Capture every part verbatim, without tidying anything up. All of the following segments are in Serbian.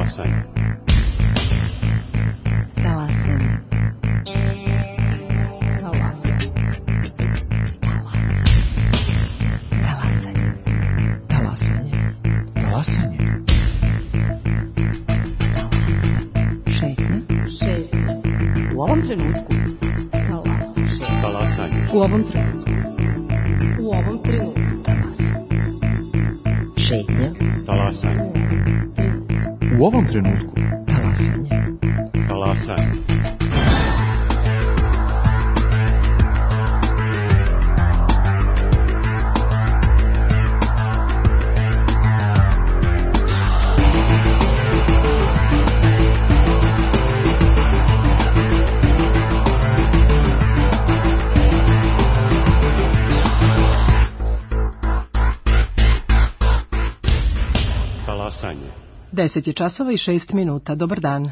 Talasanje. Talasanje. Talasanje. Talasanje. Talasanje. Talasanje. Šetnja. Šetnja. U ovom trenutku. Talasanje. Talasanje. U ovom trenutku. U ovom trenutku. Talasanje. Šetnja. Talasanje. U ovom trenutku. Talasanje. Talasanje. Talasanje. Deset je časova i šest minuta. Dobar dan.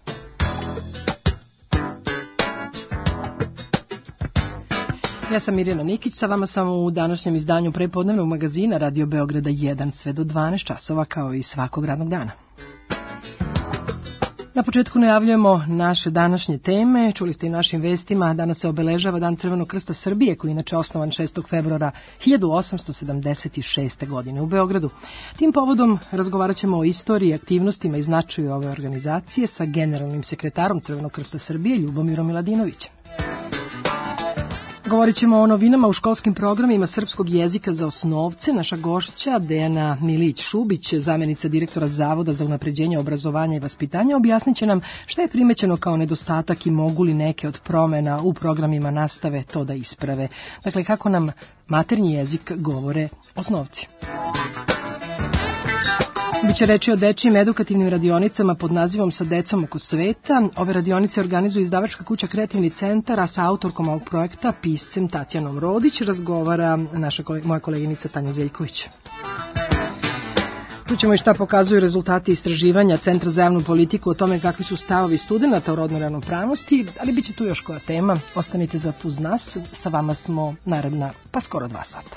Ja sam Mirjana Nikić, sa vama sam u današnjem izdanju prepodnevnog magazina Radio Beograda jedan sve do dvanaest časova, kao i svakog radnog dana. Na početku najavljujemo naše današnje teme. Čuli ste i našim vestima, danas se obeležava Dan Crvenog krsta Srbije, koji je inače osnovan šestog februara hiljadu osamsto sedamdeset šeste. godine u Beogradu. Tim povodom razgovarat ćemo o istoriji, aktivnostima i značaju ove organizacije sa generalnim sekretarom Crvenog krsta Srbije, Ljubomirom Miladinovićem. Govorit ćemo o novinama u školskim programima srpskog jezika za osnovce. Naša gošća Dejana Milić-Šubić, zamjenica direktora Zavoda za unapređenje obrazovanja i vaspitanja, objasnit će nam šta je primećeno kao nedostatak i mogu li neke od promena u programima nastave to da isprave. Dakle, kako nam maternji jezik govore osnovci. Biće reči o dečijim edukativnim radionicama pod nazivom Sa decom oko sveta. Ove radionice organizuje izdavačka kuća Kreativni centar, a sa autorkom ovog projekta, piscem Tatjanom Rodić, razgovara naša moja koleginica Tanja Zeljković. Čućemo i šta pokazuju rezultati istraživanja Centra za javnu politiku o tome kakvi su stavovi studenata o rodnoj ravnopravnosti, ali bit će tu još koja tema. Ostanite za tu uz nas, sa vama smo naredna pa skoro dva sata.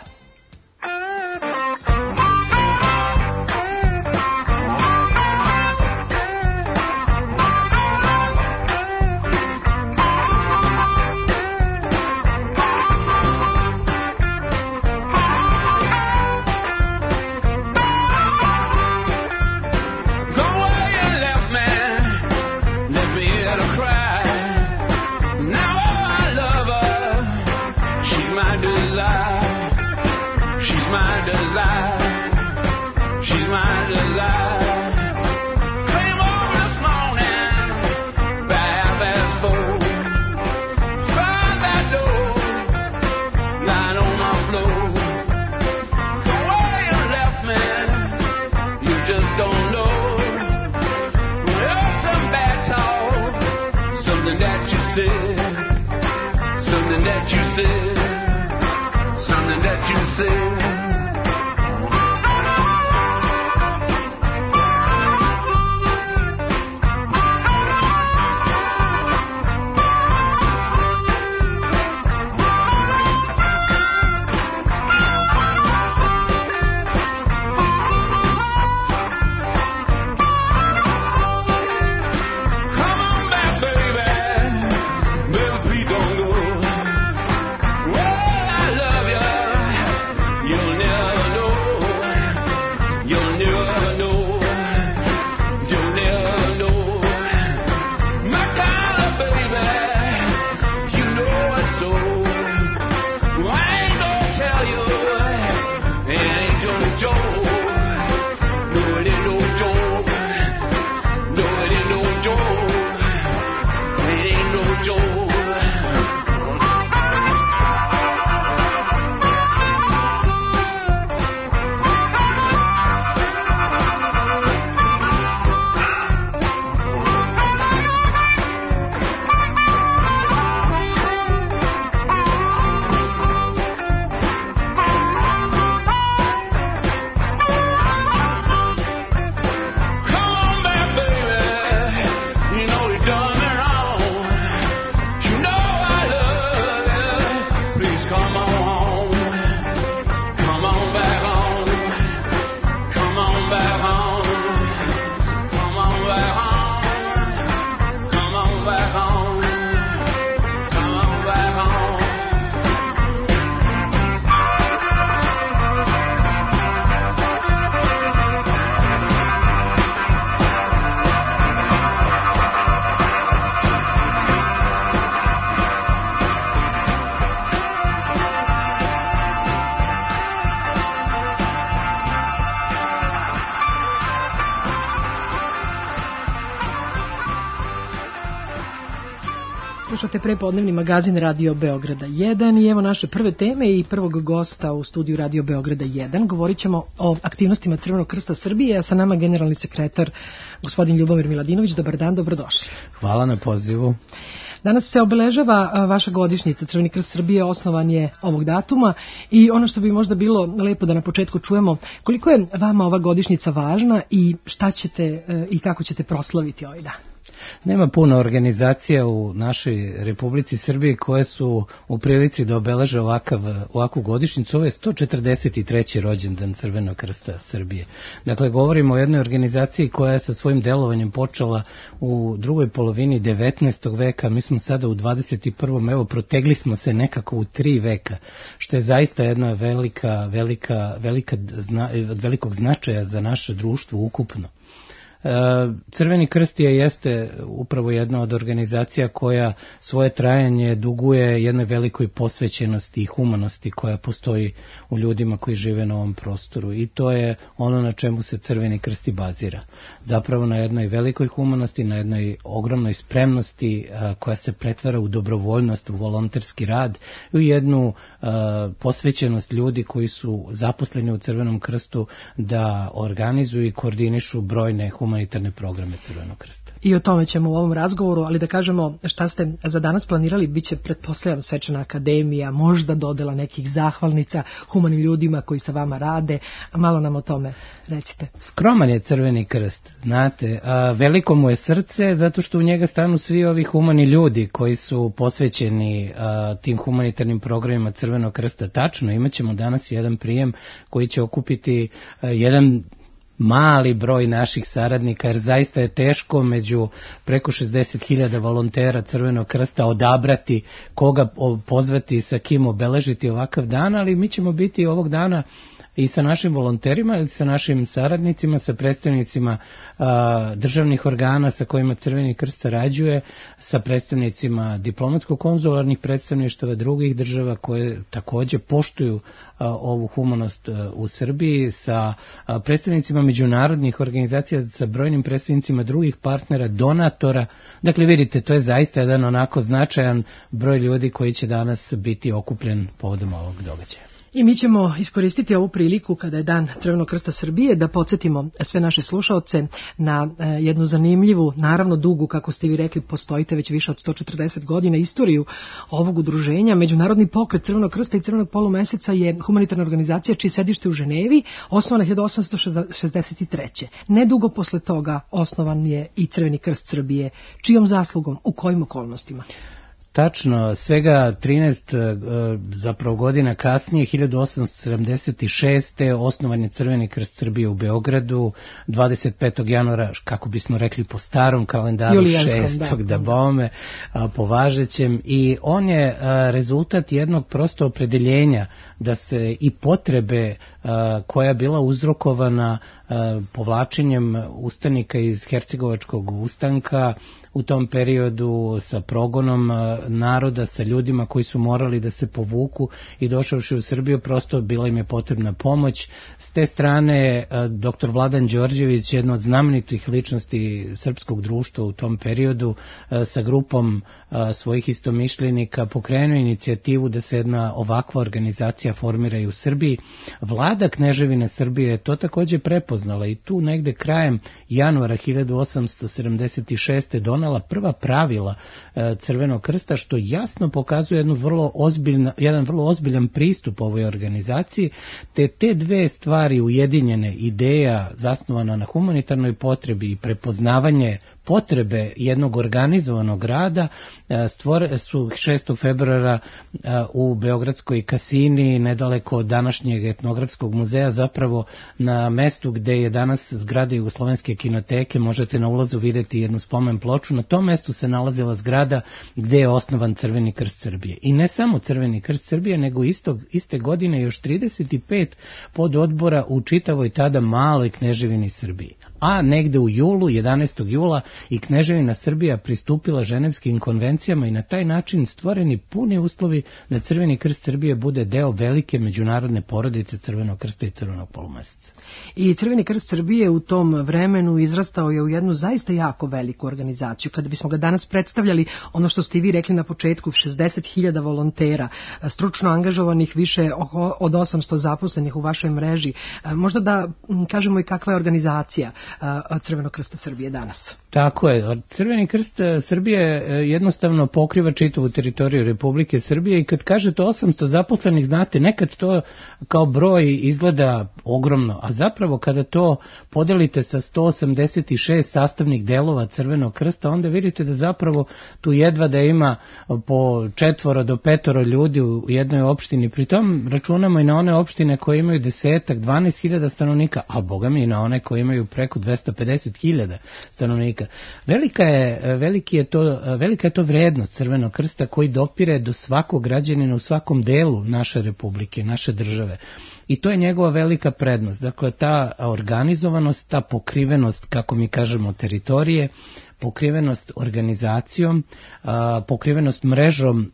Slušate prepodnevni magazin Radio Beograda jedan i evo naše prve teme i prvog gosta u studiju Radio Beograda jedan. Govorit ćemo o aktivnostima Crvenog krsta Srbije, a sa nama generalni sekretar gospodin Ljubomir Miladinović. Dobar dan, dobrodošli. Hvala na pozivu. Danas se obeležava vaša godišnjica. Crveni krst Srbije osnovan je ovog datuma i ono što bi možda bilo lepo da na početku čujemo, koliko je vama ova godišnjica važna i šta ćete i kako ćete proslaviti ovaj dan? Nema puno organizacija u našoj Republici Srbiji koje su u prilici da obeleže ovakav, ovakvu godišnjicu. Ovo je sto četrdeset treći rođendan Crvenog krsta Srbije. Dakle, govorimo o jednoj organizaciji koja je sa svojim delovanjem počela u drugoj polovini devetnaestog veka. Mi smo sada u dvadeset prvom. Evo, protegli smo se nekako u tri veka, što je zaista jedna velika, velika, velika, zna, velikog značaja za naše društvo ukupno. Crveni krst je jeste upravo jedna od organizacija koja svoje trajanje duguje jednoj velikoj posvećenosti i humanosti koja postoji u ljudima koji žive na ovom prostoru i to je ono na čemu se Crveni krst i bazira. Zapravo na jednoj velikoj humanosti, na jednoj ogromnoj spremnosti koja se pretvara u dobrovoljnost, u volonterski rad i u jednu posvećenost ljudi koji su zaposleni u Crvenom krstu da organizuju i koordinišu brojne humanitarne humanitarne programe Crvenog krsta. I o tome ćemo u ovom razgovoru, ali da kažemo šta ste za danas planirali, bit će pretpostavljam svečana akademija, možda dodela nekih zahvalnica humanim ljudima koji sa vama rade, a malo nam o tome recite. Skroman je Crveni krst, znate, a veliko mu je srce zato što u njega stanu svi ovi humani ljudi koji su posvećeni a, tim humanitarnim programima Crvenog krsta. Tačno, imat ćemo danas jedan prijem koji će okupiti a, jedan mali broj naših saradnika, jer zaista je teško među preko šezdeset hiljada volontera Crvenog krsta odabrati koga pozvati, sa kim obeležiti ovakav dan, ali mi ćemo biti ovog dana i sa našim volonterima, i sa našim saradnicima, sa predstavnicima a, državnih organa sa kojima Crveni krst sarađuje, sa predstavnicima diplomatsko-konzularnih predstavništava drugih država koje takođe poštuju a, ovu humanost a, u Srbiji, sa a, predstavnicima međunarodnih organizacija, sa brojnim predstavnicima drugih partnera, donatora. Dakle, vidite, to je zaista jedan onako značajan broj ljudi koji će danas biti okupljen povodom ovog događaja. I mi ćemo iskoristiti ovu priliku kada je Dan Crvenog krsta Srbije da podsjetimo sve naše slušaoce na jednu zanimljivu, naravno dugu, kako ste vi rekli, postojite već više od sto četrdeset godina, istoriju ovog udruženja. Međunarodni pokret Crvenog krsta i Crvenog polumeseca je humanitarna organizacija čije sedište u Ženevi, osnovana hiljadu osamsto šezdeset treće. Nedugo posle toga osnovan je i Crveni krst Srbije. Čijom zaslugom, u kojim okolnostima? Tačno, svega trinaest zapravo godina kasnije, hiljadu osamsto sedamdeset šeste. osnovan je Crveni krst Srbije u Beogradu, dvadeset petog januara, kako bismo rekli po starom kalendaru, šestog da bome, po važećem, i on je rezultat jednog prosto opredeljenja da se i potrebe koja je bila uzrokovana povlačenjem ustanika iz Hercegovačkog ustanka u tom periodu, sa progonom naroda, sa ljudima koji su morali da se povuku i došavši u Srbiju, prosto bila im je potrebna pomoć. S te strane, doktor Vladan Đorđević, jedna od znamenitih ličnosti srpskog društva u tom periodu, sa grupom svojih istomišljenika pokrenuo inicijativu da se jedna ovakva organizacija formira i u Srbiji. Vlada Kneževine Srbije je to takođe prepoznala i tu negde krajem januara hiljadu osamsto sedamdeset šeste. donala prva pravila Crvenog krsta, što jasno pokazuje jednu vrlo ozbiljna, jedan vrlo ozbiljan pristup ovoj organizaciji, te te dve stvari ujedinjene, ideja zasnovana na humanitarnoj potrebi i prepoznavanje potrebe jednog organizovanog rada, stvore su šestog februara u Beogradskoj kasini, nedaleko od današnjeg etnografskog muzeja, zapravo na mestu gde je danas zgrada Jugoslovenske kinoteke, možete na ulazu vidjeti jednu spomen ploču. Na tom mestu se nalazila zgrada gde je osnovan Crveni krst Srbije. I ne samo Crveni krst Srbije, nego istog, iste godine još trideset pet pododbora u čitavoj tada maloj Kneževini Srbiji. A negde u julu, jedanaestog jula, i Kneževina Srbija pristupila Ženevskim konvencijama i na taj način stvoreni puni uslovi da Crveni krst Srbije bude deo velike međunarodne porodice Crvenog krsta i Crvenog polumeseca. I Crveni krst Srbije u tom vremenu izrastao je u jednu zaista jako veliku organizaciju. Kada bismo ga danas predstavljali, ono što ste i vi rekli na početku, šezdeset hiljada volontera, stručno angažovanih, više od osamsto zaposlenih u vašoj mreži. Možda da kažemo i kakva je organizacija Crvenog krsta Srbije danas. Tako je. Crveni krst Srbije jednostavno pokriva čitavu teritoriju Republike Srbije i kad kažete osamsto zaposlenih, znate, nekad to kao broj izgleda ogromno, a zapravo kada to podelite sa sto osamdeset šest sastavnih delova Crvenog krsta, onda vidite da zapravo tu jedva da ima po četvoro do petoro ljudi u jednoj opštini. Pritom računamo i na one opštine koje imaju desetak, dvanaest hiljada stanovnika, a boga mi i na one koje imaju preko dvesta pedeset hiljada stanovnika. Velika je, veliki je to, velika je to vrednost Crvenog krsta koji dopire do svakog građanina u svakom delu naše republike, naše države. I to je njegova velika prednost. Dakle, ta organizovanost, ta pokrivenost, kako mi kažemo, teritorije, pokrivenost organizacijom, pokrivenost mrežom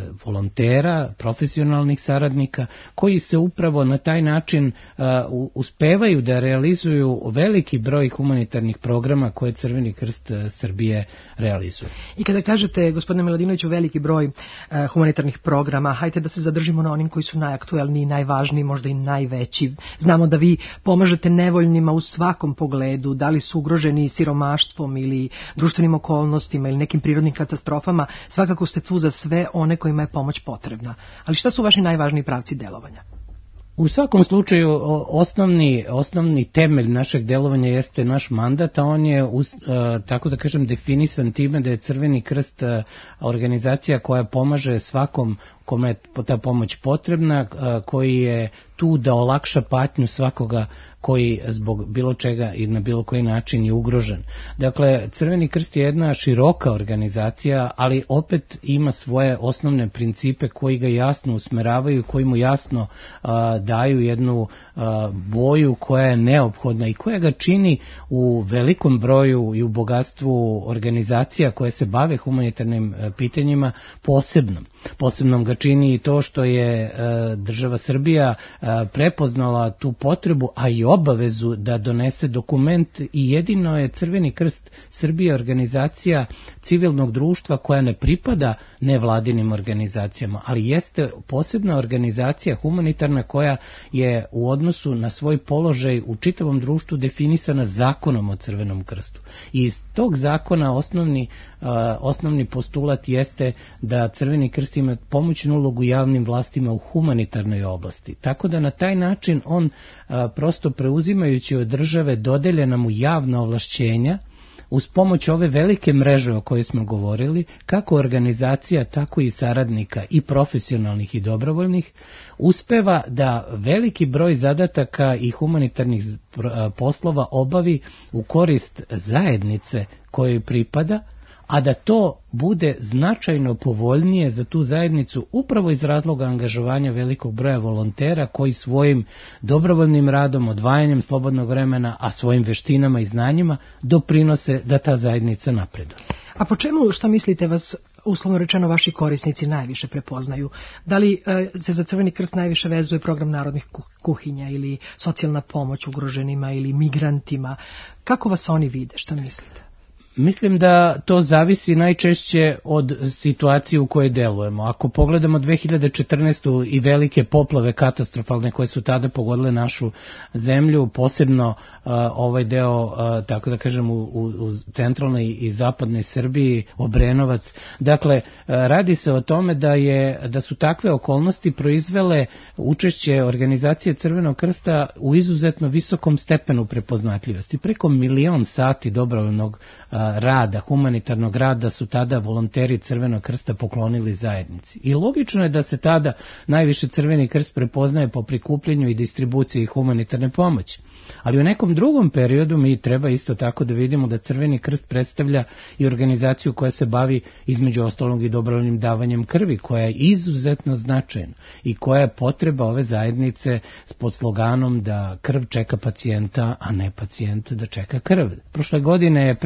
volontera, profesionalnih saradnika, koji se upravo na taj način uspevaju da realizuju veliki broj humanitarnih programa koje Crveni krst Srbije realizuje. I kada kažete, gospodine Miladinoviću, veliki broj humanitarnih programa, hajde da se zadržimo na onim koji su najaktuelniji, najvažniji, možda i najveći. Znamo da vi pomažete nevoljnima u svakom pogledu, da li su ugroženi siromaštvom ili društvenim okolnostima ili nekim prirodnim katastrofama, svakako ste tu za sve one kojima je pomoć potrebna. Ali šta su vaši najvažniji pravci delovanja? U svakom slučaju osnovni, osnovni temelj našeg delovanja jeste naš mandat, a on je, tako da kažem, definisan time da je Crveni krst organizacija koja pomaže svakom kome je ta pomoć potrebna, koji je tu da olakša patnju svakoga koji zbog bilo čega i na bilo koji način je ugrožen. Dakle, Crveni krst je jedna široka organizacija, ali opet ima svoje osnovne principe koji ga jasno usmeravaju, koji mu jasno a, daju jednu a, boju koja je neophodna i koja ga čini u velikom broju i u bogatstvu organizacija koje se bave humanitarnim a, pitanjima posebnom. Posebnom ga čini i to što je a, država Srbija a, prepoznala tu potrebu, a i obavezu da donese dokument i jedino je Crveni krst Srbije organizacija civilnog društva koja ne pripada nevladinim organizacijama, ali jeste posebna organizacija humanitarna koja je u odnosu na svoj položaj u čitavom društvu definisana zakonom o Crvenom krstu. I iz tog zakona osnovni, uh, osnovni postulat jeste da Crveni krst ima pomoćnu ulogu javnim vlastima u humanitarnoj oblasti. Tako da na taj način on uh, prosto preuzimajući od države dodeljena mu javna ovlašćenja uz pomoć ove velike mreže o kojoj smo govorili, kako organizacija, tako i saradnika i profesionalnih i dobrovoljnih, uspeva da veliki broj zadataka i humanitarnih poslova obavi u korist zajednice kojoj pripada, a da to bude značajno povoljnije za tu zajednicu upravo iz razloga angažovanja velikog broja volontera koji svojim dobrovoljnim radom, odvajanjem slobodnog vremena, a svojim veštinama i znanjima doprinose da ta zajednica napreduje. A po čemu, šta mislite, vas uslovno rečeno vaši korisnici najviše prepoznaju? Da li e, se za Crveni krst najviše vezuje program narodnih kuhinja ili socijalna pomoć ugroženima ili migrantima? Kako vas oni vide, šta mislite? Mislim da to zavisi najčešće od situacije u kojoj delujemo. Ako pogledamo dve hiljade četrnaestu. i velike poplave katastrofalne koje su tada pogodile našu zemlju, posebno uh, ovaj deo, uh, tako da kažem, u, u, u centralnoj i zapadnoj Srbiji, Obrenovac. Dakle, uh, radi se o tome da, je, da su takve okolnosti proizvele učešće organizacije Crvenog krsta u izuzetno visokom stepenu prepoznatljivosti. Preko milion sati dobrovoljnog uh, rada, humanitarnog rada su tada volonteri Crvenog krsta poklonili zajednici. I logično je da se tada najviše Crveni krst prepoznaje po prikupljenju i distribuciji humanitarne pomoći. Ali u nekom drugom periodu mi treba isto tako da vidimo da Crveni krst predstavlja i organizaciju koja se bavi između ostalog i dobrovoljnim davanjem krvi, koja je izuzetno značajna i koja je potreba ove zajednice pod sloganom da krv čeka pacijenta, a ne pacijent da čeka krv. Prošle godine je preko dvesta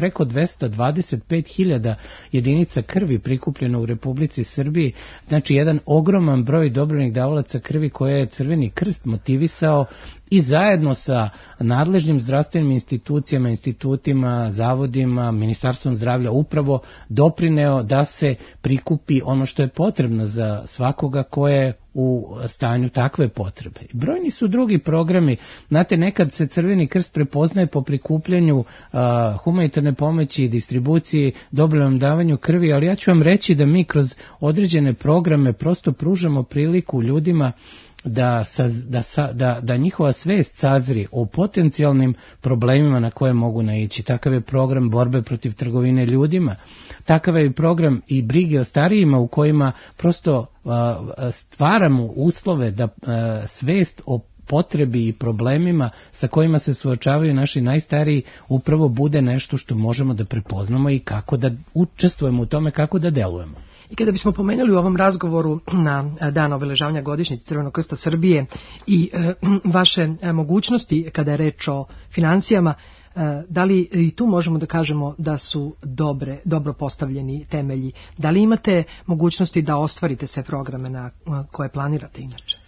dvesta dvadeset pet hiljada jedinica krvi prikupljeno u Republici Srbiji, znači jedan ogroman broj dobrovoljnih davalaca krvi koje je Crveni krst motivisao i zajedno sa nadležnim zdravstvenim institucijama, institutima, zavodima, Ministarstvom zdravlja upravo doprineo da se prikupi ono što je potrebno za svakoga ko je u stanju takve potrebe. Brojni su drugi programi, znate, nekad se Crveni krst prepoznaje po prikupljanju a, humanitarne pomoći i distribuciji, dobrovoljnom davanju krvi, ali ja ću vam reći da mi kroz određene programe prosto pružamo priliku ljudima Da, da, da, da njihova svest sazri o potencijalnim problemima na koje mogu naići. Takav je program borbe protiv trgovine ljudima, takav je program i brige o starijima u kojima prosto uh, stvaramo uslove da uh, svest o potrebi i problemima sa kojima se suočavaju naši najstariji upravo bude nešto što možemo da prepoznamo i kako da učestvujemo u tome, kako da delujemo. I kada bismo pomenuli u ovom razgovoru na dan obeležavanja godišnjice Crvenog krsta Srbije i e, vaše e, mogućnosti kada je reč o financijama, e, da li i tu možemo da kažemo da su dobre, dobro postavljeni temelji? Da li imate mogućnosti da ostvarite sve programe na koje planirate inače?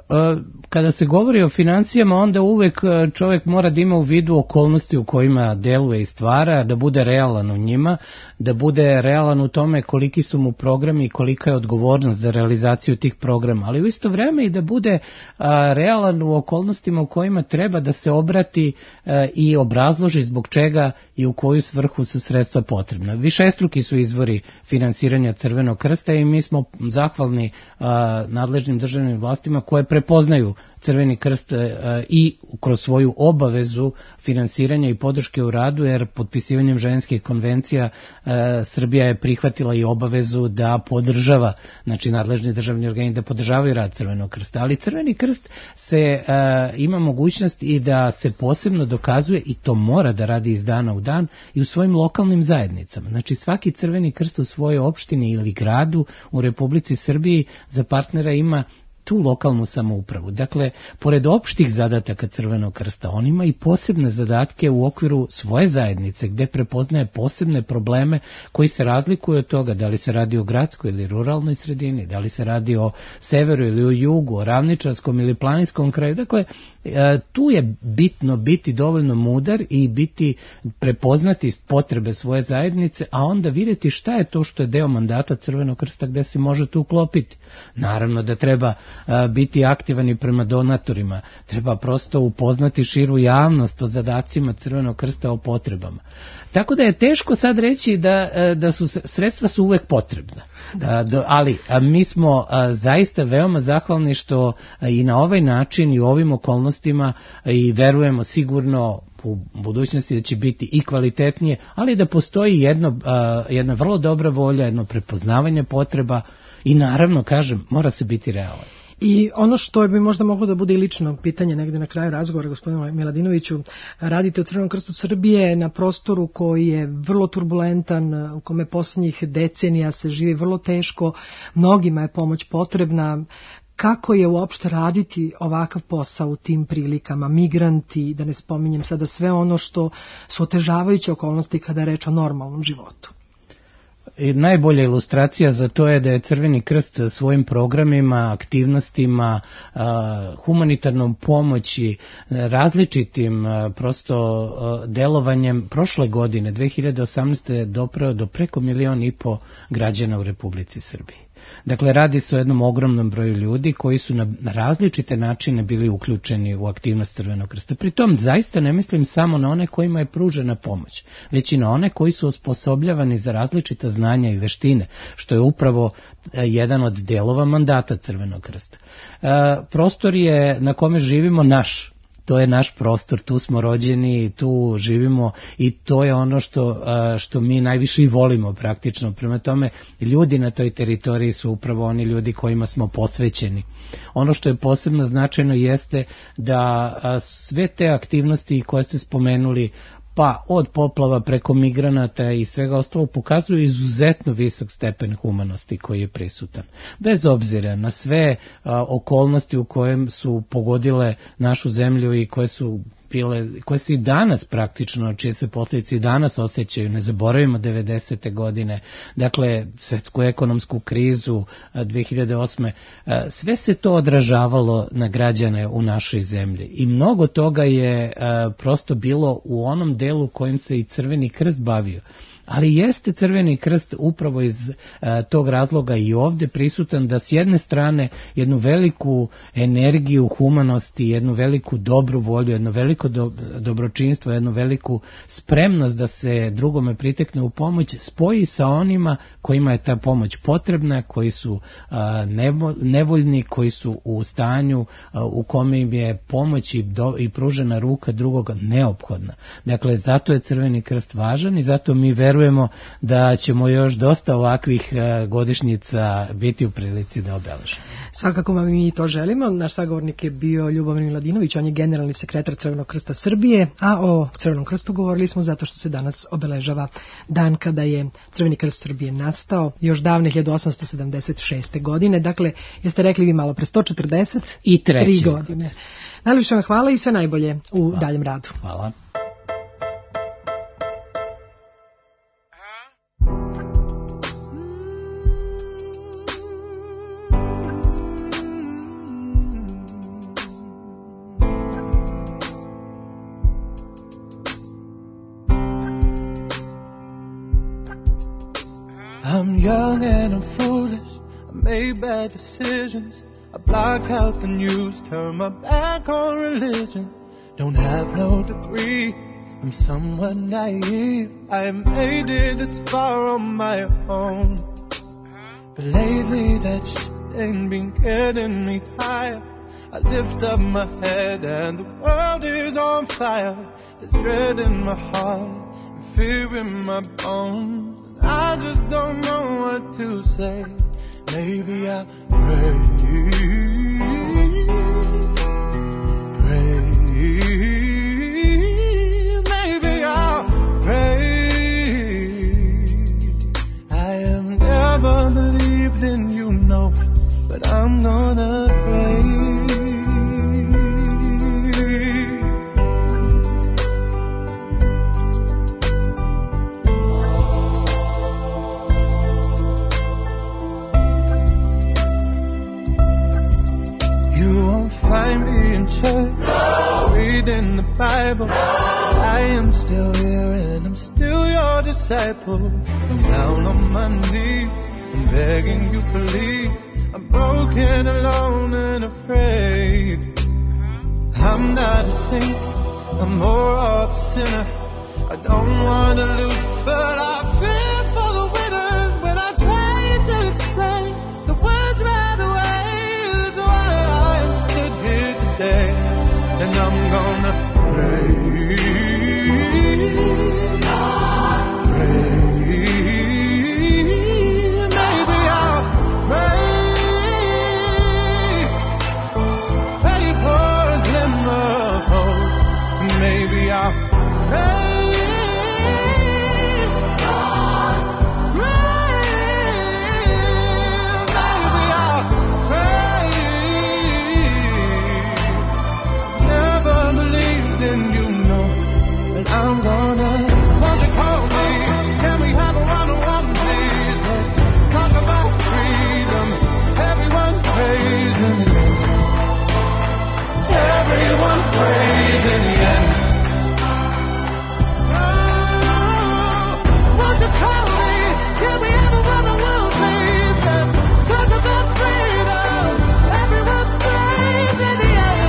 Kada se govori o financijama, onda uvek čovjek mora da ima u vidu okolnosti u kojima deluje i stvara, da bude realan u njima, da bude realan u tome koliki su mu programi i kolika je odgovornost za realizaciju tih programa, ali u isto vreme i da bude realan u okolnostima u kojima treba da se obrati i obrazloži zbog čega i u koju svrhu su sredstva potrebna. Višestruki su izvori finansiranja Crvenog krsta i mi smo zahvalni nadležnim državnim vlastima koje prepoznaju Crveni krst i kroz svoju obavezu finansiranja i podrške u radu, jer potpisivanjem ženskih konvencija Srbija je prihvatila i obavezu da podržava, znači nadležni državni organi da podržavaju rad Crvenog krsta. Ali Crveni krst se ima mogućnost i da se posebno dokazuje, i to mora da radi iz dana u dan, i u svojim lokalnim zajednicama. Znači svaki Crveni krst u svojoj opštini ili gradu u Republici Srbiji za partnera ima tu lokalnu samoupravu. Dakle, pored opštih zadataka Crvenog krsta, on ima i posebne zadatke u okviru svoje zajednice, gde prepoznaje posebne probleme koji se razlikuju od toga da li se radi o gradskoj ili ruralnoj sredini, da li se radi o severu ili o jugu, o ravničarskom ili planinskom kraju. Dakle, tu je bitno biti dovoljno mudar i biti prepoznati potrebe svoje zajednice, a onda vidjeti šta je to što je deo mandata Crvenog krsta gde se može tu uklopiti. Naravno da treba biti aktivan i prema donatorima, treba prosto upoznati širu javnost o zadacima Crvenog krsta, o potrebama. Tako da je teško sad reći da, da su sredstva su uvek potrebna. Da. Ali mi smo zaista veoma zahvalni što i na ovaj način i u ovim okolnostima i verujemo sigurno u budućnosti da će biti i kvalitetnije, ali da postoji jedno, jedna vrlo dobra volja, jedno prepoznavanje potreba i naravno, kažem, mora se biti realan. I ono što bi možda moglo da bude i lično pitanje negde na kraju razgovora, gospodinu Miladinoviću, radite u Crvenom krstu Srbije na prostoru koji je vrlo turbulentan, u kome posljednjih decenija se živi vrlo teško, mnogima je pomoć potrebna. Kako je uopšte raditi ovakav posao u tim prilikama, migranti, da ne spominjem sada sve ono što su otežavajuće okolnosti kada je reč o normalnom životu? I najbolja ilustracija za to je da je Crveni krst svojim programima, aktivnostima, humanitarnom pomoći, različitim prosto delovanjem prošle godine, dve hiljade osamnaeste. dopreo do preko milion i po građana u Republici Srbiji. Dakle, radi se o jednom ogromnom broju ljudi koji su na različite načine bili uključeni u aktivnost Crvenog krsta. Pritom, zaista ne mislim samo na one kojima je pružena pomoć, već i na one koji su osposobljavani za različita znanja i veštine, što je upravo jedan od delova mandata Crvenog krsta. Prostor je na kome živimo naš. To je naš prostor, tu smo rođeni, tu živimo i to je ono što, što mi najviše i volimo praktično. Prema tome, ljudi na toj teritoriji su upravo oni ljudi kojima smo posvećeni. Ono što je posebno značajno jeste da sve te aktivnosti koje ste spomenuli, pa od poplava preko migranata i svega ostalo, pokazuju izuzetno visok stepen humanosti koji je prisutan. Bez obzira na sve a, okolnosti u kojem su pogodile našu zemlju i koje su bile, koje se i danas praktično, čije se posljedice i danas osjećaju, ne zaboravimo devedesete godine, dakle svetsku ekonomsku krizu dve hiljade osme. Sve se to odražavalo na građane u našoj zemlji i mnogo toga je prosto bilo u onom delu kojim se i Crveni krst bavio. Ali jeste Crveni krst upravo iz a, tog razloga i ovde prisutan da s jedne strane jednu veliku energiju humanosti, jednu veliku dobru volju, jedno veliko do, dobročinstvo, jednu veliku spremnost da se drugome pritekne u pomoć spoji sa onima kojima je ta pomoć potrebna, koji su a, nevo, nevoljni, koji su u stanju a, u kome im je pomoć i, do, i pružena ruka drugoga neophodna. Dakle, zato je Crveni krst važan i zato mi verujemo Verujemo da ćemo još dosta ovakvih godišnjica biti u prilici da obeležimo. Svakako vam mi to želimo. Naš sagovornik je bio Ljubomir Miladinović, on je generalni sekretar Crvenog krsta Srbije, a o Crvenom krstu govorili smo zato što se danas obeležava dan kada je Crveni krst Srbije nastao, još davne hiljadu osamsto sedamdeset šeste. godine. Dakle, jeste rekli vi malo pre sto četrdeset tri godine. Najljepše vam hvala i sve najbolje u hvala. Daljem radu. Hvala. I'm young and I'm foolish, I made bad decisions, I block out the news, turn my back on religion, don't have no degree, I'm somewhat naive, I made it this far on my own, but lately that shit ain't been getting me higher, I lift up my head and the world is on fire, there's dread in my heart, and fear in my bones, I just don't know what to say. Maybe I'll pray, pray. Maybe I'll pray. I have never believed in you, no, but I'm gonna pray. Find me in church, no. Reading the Bible. No. I am still here and I'm still your disciple. I'm down on my knees, I'm begging you please. I'm broken, alone and afraid. I'm not a saint, I'm more of a sinner. I don't want to lose, but I fear for the winners. When I try to explain, the words right away. And I'm gonna pray, pray, maybe I'll pray, pray for a glimmer of hope, maybe I'll pray, maybe I'll pray. And you know that I'm gonna. Won't you call me? Can we have a one-on-one, please? Let's talk about freedom. Everyone prays in the end. Everyone prays in the end. Oh, won't you call me? Can we have a one-on-one, please? Let's talk about freedom. Everyone prays in the end.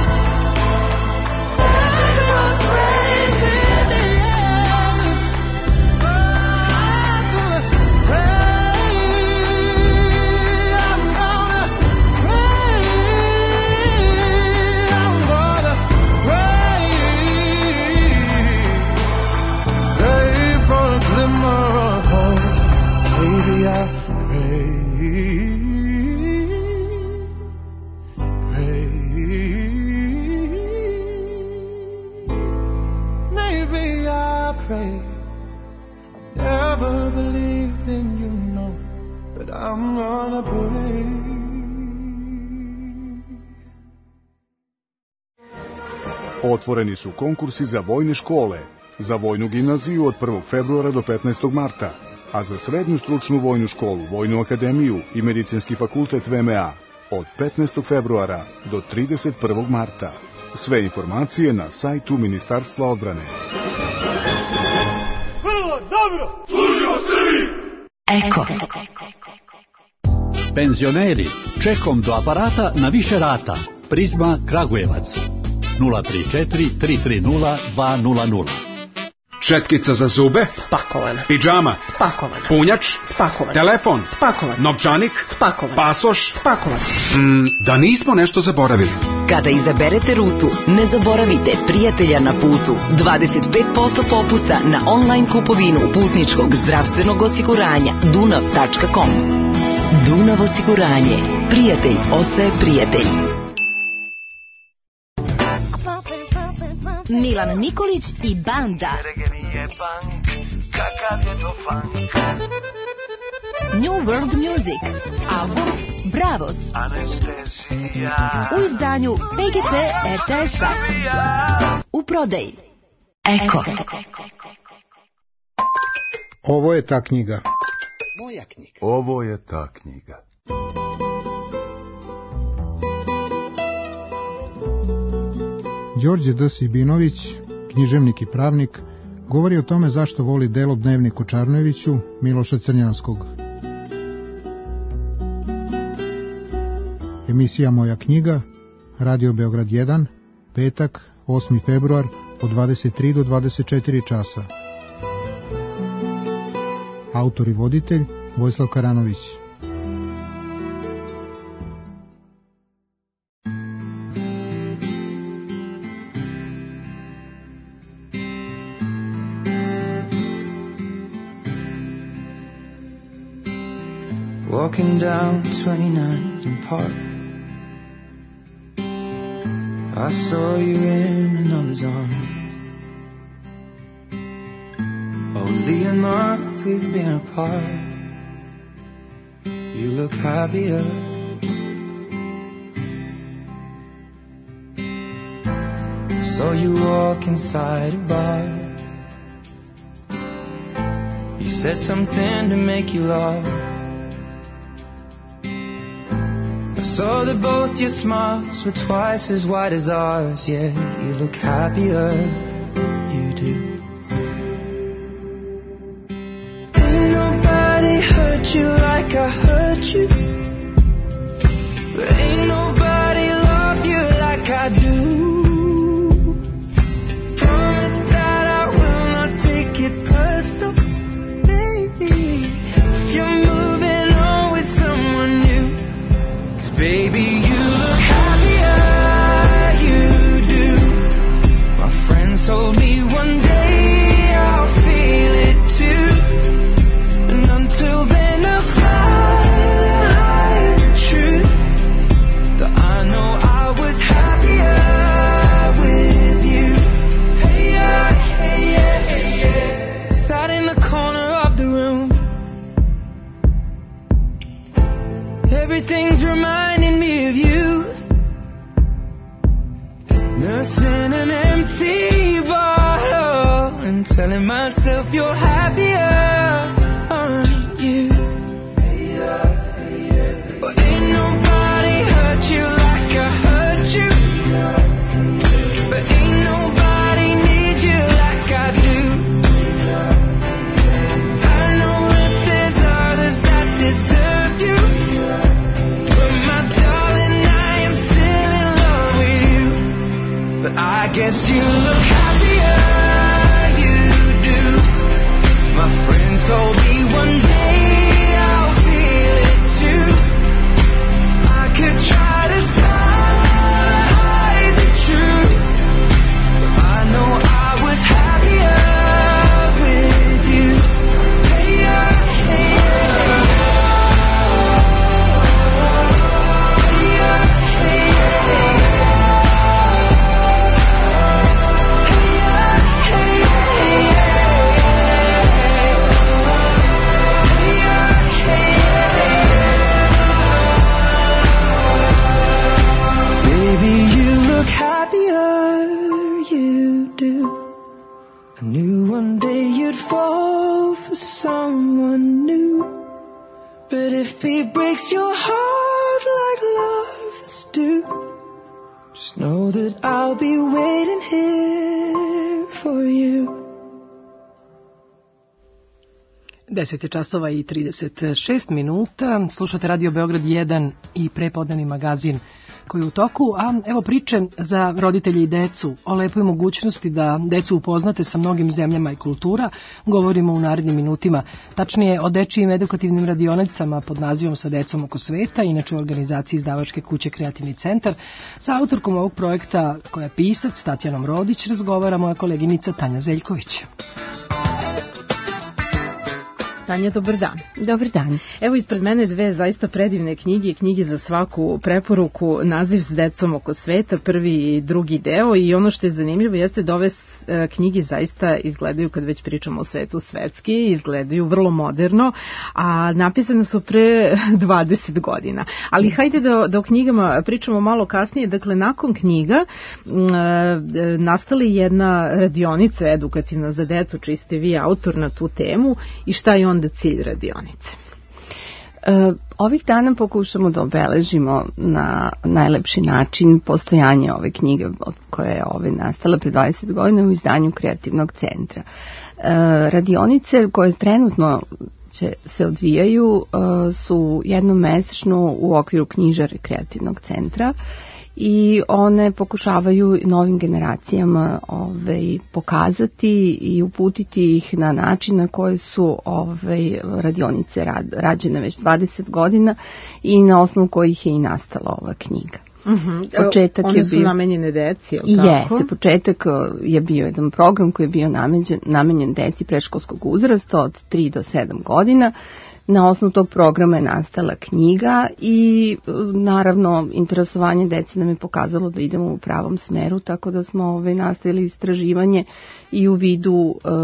Otvoreni su konkursi za vojne škole, za vojnu gimnaziju od prvog februara do petnaestog marta, a za srednju stručnu vojnu školu, vojnu akademiju i medicinski fakultet V M A od petnaestog februara do trideset prvog marta. Sve informacije na sajtu Ministarstva odbrane. Vrlo dobro! Služimo Srbiji! Eko. Penzioneri, čekom do aparata na više rata. Prizma Kragujevac. nula tri četiri tri tri nula dva nula nula. Četkica za zube? Spakovana. Pidžama? Spakovana. Punjač? Spakovan. Telefon? Spakovan. Novčanik? Spakovan. Pasoš? Spakovan. Mm, da nismo nešto zaboravili. Kada izaberete rutu, ne zaboravite prijatelja na putu. dvadeset pet posto popusta na online kupovinu putničkog zdravstvenog osiguranja dunav tačka com. Dunav osiguranje. Prijatelj ostaje prijatelj. Milan Nikolić i banda. New World Music. Album Bravos. U izdanju P G P R T S-a. U prodaji. Eko. Ovo je ta knjiga. Moja knjiga. Ovo je ta knjiga. Đorđe D. Sibinović, književnik i pravnik, govori o tome zašto voli delo Dnevnik o Čarnojeviću Miloša Crnjanskog. Emisija Moja knjiga, Radio Beograd jedan, petak, osmi februar, od dvadeset tri do dvadeset četiri časa. Autor i voditelj Vojislav Karanović. Walking down twenty-ninth and Park, I saw you in another's arms. Only a month we've been apart. You look happier. Saw you walk inside a bar. You said something to make you laugh. Saw that both your smiles were twice as wide as ours. Yeah, you look happier, you do. Ain't nobody hurt you like I hurt you. Ain't nobody love you like I do. Promise that I will not take it personal, baby. If you're moving on with someone new, baby, you look happier, you do. My friends told me one day I'll feel it too. And until then I'll smile and hide the truth, that I know I was happier with you. Hey yeah, hey yeah, hey yeah. Sat in the corner of the room. Everything's reminding me of you. Nursing an empty bottle and telling myself you're happier, aren't you? But ain't nobody hurt you like I hurt you. But ain't nobody need you like I do. I know that there's others that deserve you. But I guess you look happier, you do. My friends told me one day I'll feel it too. I could try to smile and hide the truth, but I know I was happier with you. Hey yeah, hey yeah. Hey yeah, hey yeah. would fall for someone new. But if he breaks your heart like lovers do, just know that I'll be waiting here for you. deset je časova i trideset šest minuta. Slušate Radio Beograd jedan i prepodnevni magazin koji je u toku, a evo priče za roditelje i decu o lepoj mogućnosti da decu upoznate sa mnogim zemljama i kultura. Govorimo u narednim minutima, tačnije o dečijim edukativnim radionicama pod nazivom Sa decom oko sveta, inače u organizaciji izdavačke kuće Kreativni centar. Sa autorkom ovog projekta, koja je pisac, Tatjanom Rodić, razgovara moja koleginica Tanja Zeljković. Tanja, dobar dan. Dobar dan. Evo ispred mene dve zaista predivne knjige, knjige za svaku preporuku, naziv S decom oko sveta, prvi i drugi deo, i ono što je zanimljivo jeste da ove knjige zaista izgledaju, kad već pričamo o svetu, svetski, izgledaju vrlo moderno, a napisane su pre dvadeset godina. Ali hajde da, da o knjigama pričamo malo kasnije. Dakle, nakon knjiga nastala jedna radionica edukativna za decu, čiji ste vi autor na tu temu, i šta je onda cilj radionice? E, ovih dana pokušamo da obeležimo na najlepši način postojanje ove knjige koja je ove nastala pre dvadeset godina u izdanju Kreativnog centra. E, radionice koje trenutno će se odvijaju e, su jednom mesečno u okviru knjižare Kreativnog centra i one pokušavaju novim generacijama ovaj, pokazati i uputiti ih na način na koji su ovaj, radionice rad, rađene već dvadeset godina i na osnovu kojih je i nastala ova knjiga. Uh-huh. Početak One je su bio... namenjene deci, ili tako? Jeste, početak je bio jedan program koji je bio namenjen, namenjen deci predškolskog uzrasta od tri do sedam godina. Na osnovu tog programa je nastala knjiga i naravno interesovanje dece nam je pokazalo da idemo u pravom smeru, tako da smo ovaj, nastavili istraživanje i u vidu e,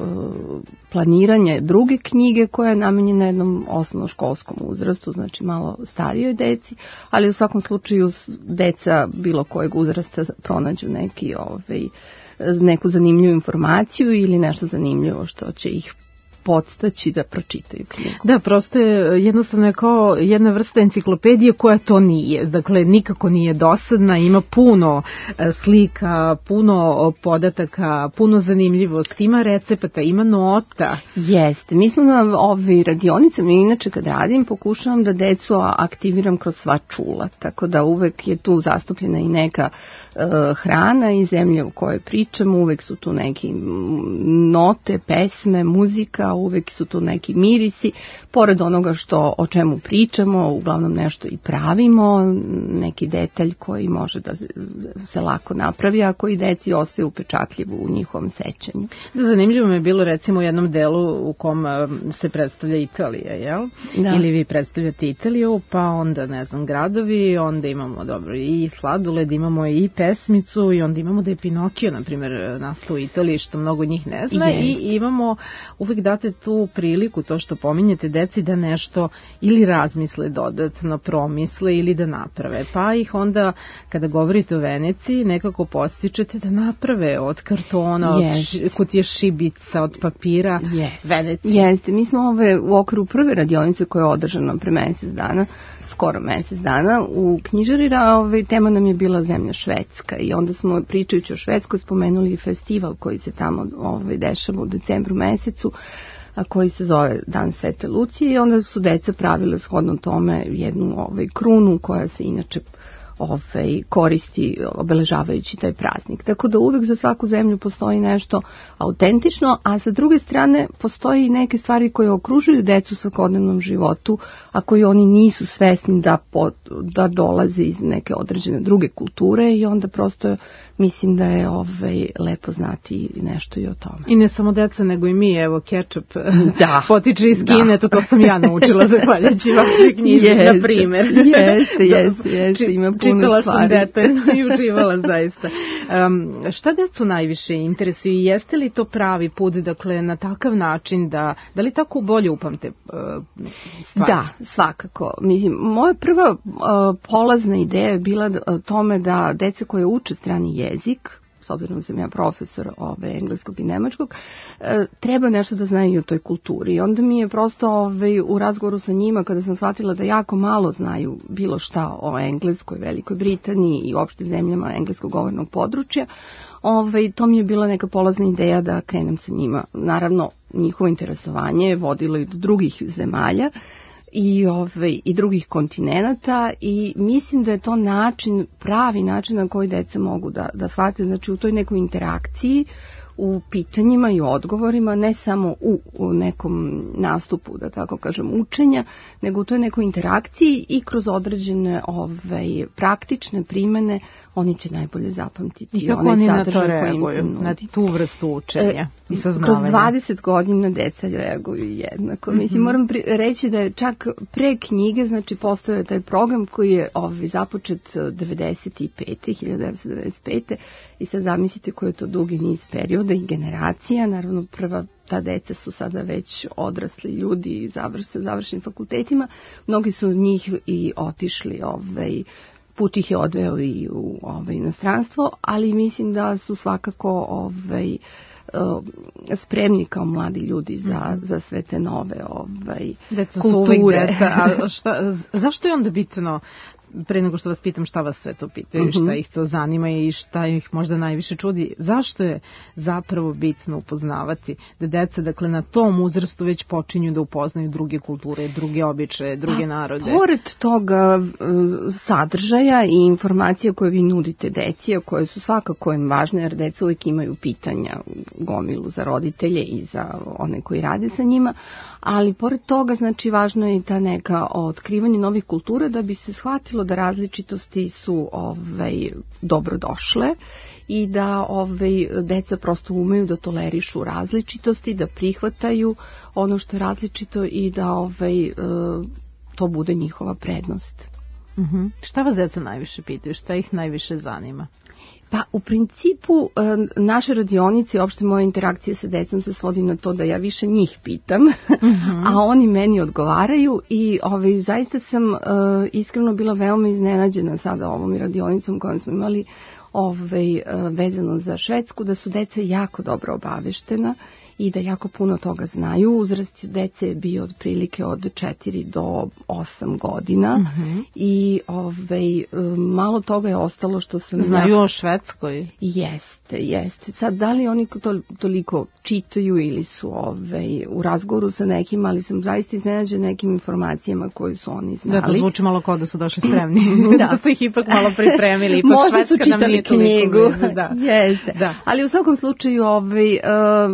planiranja druge knjige koja je namenjena jednom osnovnoškolskom uzrastu, znači malo starijoj deci, ali u svakom slučaju deca bilo kojeg uzrasta pronađu neki, ovaj, neku zanimljivu informaciju ili nešto zanimljivo što će ih podstaći da pročitaju knjigu. Da, prosto je jednostavno je kao jedna vrsta enciklopedije koja to nije. Dakle, nikako nije dosadna, ima puno slika, puno podataka, puno zanimljivosti, ima recepata, ima nota. Jeste. Mi smo na ovi radionicama, inače kad radim, pokušavam da decu aktiviram kroz sva čula, tako da uvek je tu zastupljena i neka uh, hrana i zemlje u kojoj pričamo, uvek su tu neki note, pesme, muzika, uvek su tu neki mirisi, pored onoga što o čemu pričamo, uglavnom nešto i pravimo, neki detalj koji može da se lako napravi, a koji deci ostaju upečatljivo u njihovom sećanju. Da, zanimljivo mi je bilo recimo u jednom delu u kom se predstavlja Italija, jel? Da. Ili vi predstavljate Italiju, pa onda, ne znam, gradovi, onda imamo dobro i sladoled, imamo i pesmicu i onda imamo da je Pinokio, na primjer, nastao u Italiji, što mnogo njih ne zna, yes. I imamo uvek date tu priliku, to što pominjete deci, da nešto ili razmisle dodatno, promisle ili da naprave. Pa ih onda, kada govorite o Veneciji, nekako postičete da naprave od kartona, yes. od kutije šibica, od papira, yes. Veneciju. Jeste, mi smo ove u okviru prve radionice koja je održana pre mesec dana, skoro mesec dana, u knjižari ove, tema nam je bila zemlja Švedska i onda smo, pričajući o Švedskoj, spomenuli festival koji se tamo ove, dešava u decembru mesecu, a koji se zove Dan Svete Lucije, i onda su deca pravile shodno tome jednu ovaj, krunu koja se inače ovaj, koristi obeležavajući taj praznik. Tako da uvek za svaku zemlju postoji nešto autentično, a sa druge strane postoji i neke stvari koje okružuju decu u svakodnevnom životu, a koji oni nisu svesni da, po, da dolaze iz neke određene druge kulture, i onda prosto mislim da je ovaj, lepo znati nešto i o tome. I ne samo deca, nego i mi, evo, kečap da. potiče iz Kine, to, to sam ja naučila zahvaljujući vašoj knjizi, yes. na primjer. Jeste, jeste, jeste, ima puno Čitala stvari. sam detaljno i uživala zaista. Um, šta decu najviše interesuje i jeste li to pravi put, dakle, na takav način da, da li tako bolje upamte uh, stvari? Da, svakako. Mislim, moja prva uh, polazna ideja je bila o tome da deca koje uče strani jezik, s obzirom da sam ja profesor ove, engleskog i nemačkog, e, treba nešto da znaju i o toj kulturi. I onda mi je prosto ove, u razgovoru sa njima, kada sam shvatila da jako malo znaju bilo šta o Engleskoj, Velikoj Britaniji i uopšte zemljama engleskog govornog područja, ove, to mi je bila neka polazna ideja da krenem sa njima. Naravno, njihovo interesovanje je vodilo i do drugih zemalja, i ove i drugih kontinenata i mislim da je to način, pravi način na koji deca mogu da da shvate, znači u toj nekoj interakciji, u pitanjima i odgovorima, ne samo u, u nekom nastupu, da tako kažem, učenja, nego u toj nekoj interakciji i kroz određene ovaj, praktične primene oni će najbolje zapamtiti. I kako oni na to reaguju, na tu vrstu učenja e, i saznavanja? Kroz dvadeset godina deca reaguju jednako. Mm-hmm. Mislim, moram pri, reći da je čak pre knjige, znači postoje taj program koji je ovaj, započet devedeset pete. hiljadu devetsto devedeset pete. i sad zamislite koji je to dugi niz perioda i generacija, naravno prva ta deca su sada već odrasli ljudi i završ, sa završenim fakultetima, mnogi su od njih i otišli ovaj, put ih je odveo i u ovaj, inostranstvo, ali mislim da su svakako ovaj, spremni kao mladi ljudi za, mm-hmm. za sve te nove ovaj, deca kulture. Su uvijek deca, a šta, zašto je onda bitno, pre nego što vas pitam šta vas sve to pitaju, mm-hmm. šta ih to zanima i šta ih možda najviše čudi, zašto je zapravo bitno upoznavati da deca, dakle, na tom uzrastu već počinju da upoznaju druge kulture, druge običaje, druge narode? A, pored toga sadržaja i informacija koje vi nudite deci, koje su svakako im važne, jer deca uvijek imaju pitanja, gomilu za roditelje i za one koji rade sa njima, ali pored toga, znači, važno je i ta neka otkrivanje novih kultura da bi se shvatilo da različitosti su ovaj, dobrodošle i da ovaj, deca prosto umeju da tolerišu različitosti, da prihvataju ono što je različito i da ovaj, to bude njihova prednost. Uh-huh. Šta vas deca najviše pitaju? Šta ih najviše zanima? Pa u principu naše radionice i opšte moje interakcije sa decom se svodi na to da ja više njih pitam, uh-huh. a oni meni odgovaraju i ovaj, zaista sam uh, iskreno bila veoma iznenađena sada ovom radionicom kojom smo imali ovaj, uh, vezano za Švedsku, da su deca jako dobro obaveštena i da jako puno toga znaju. Uzrast dece je bio otprilike od četiri do osam godina uh-huh. i ovaj, malo toga je ostalo što sam... Znaju ja... o Švedskoj? Jeste, jeste. Sad, da li oni to, toliko čitaju ili su ovaj, u razgovoru sa nekim, ali sam zaista iznenađena nekim informacijama koje su oni znali. Da, to zvuči malo kao da su došli spremni. da. da su ih ipak malo pripremili. Ipak možda su čitali knjigu. Da. Jeste. Da. Ali u svakom slučaju ovaj, uh,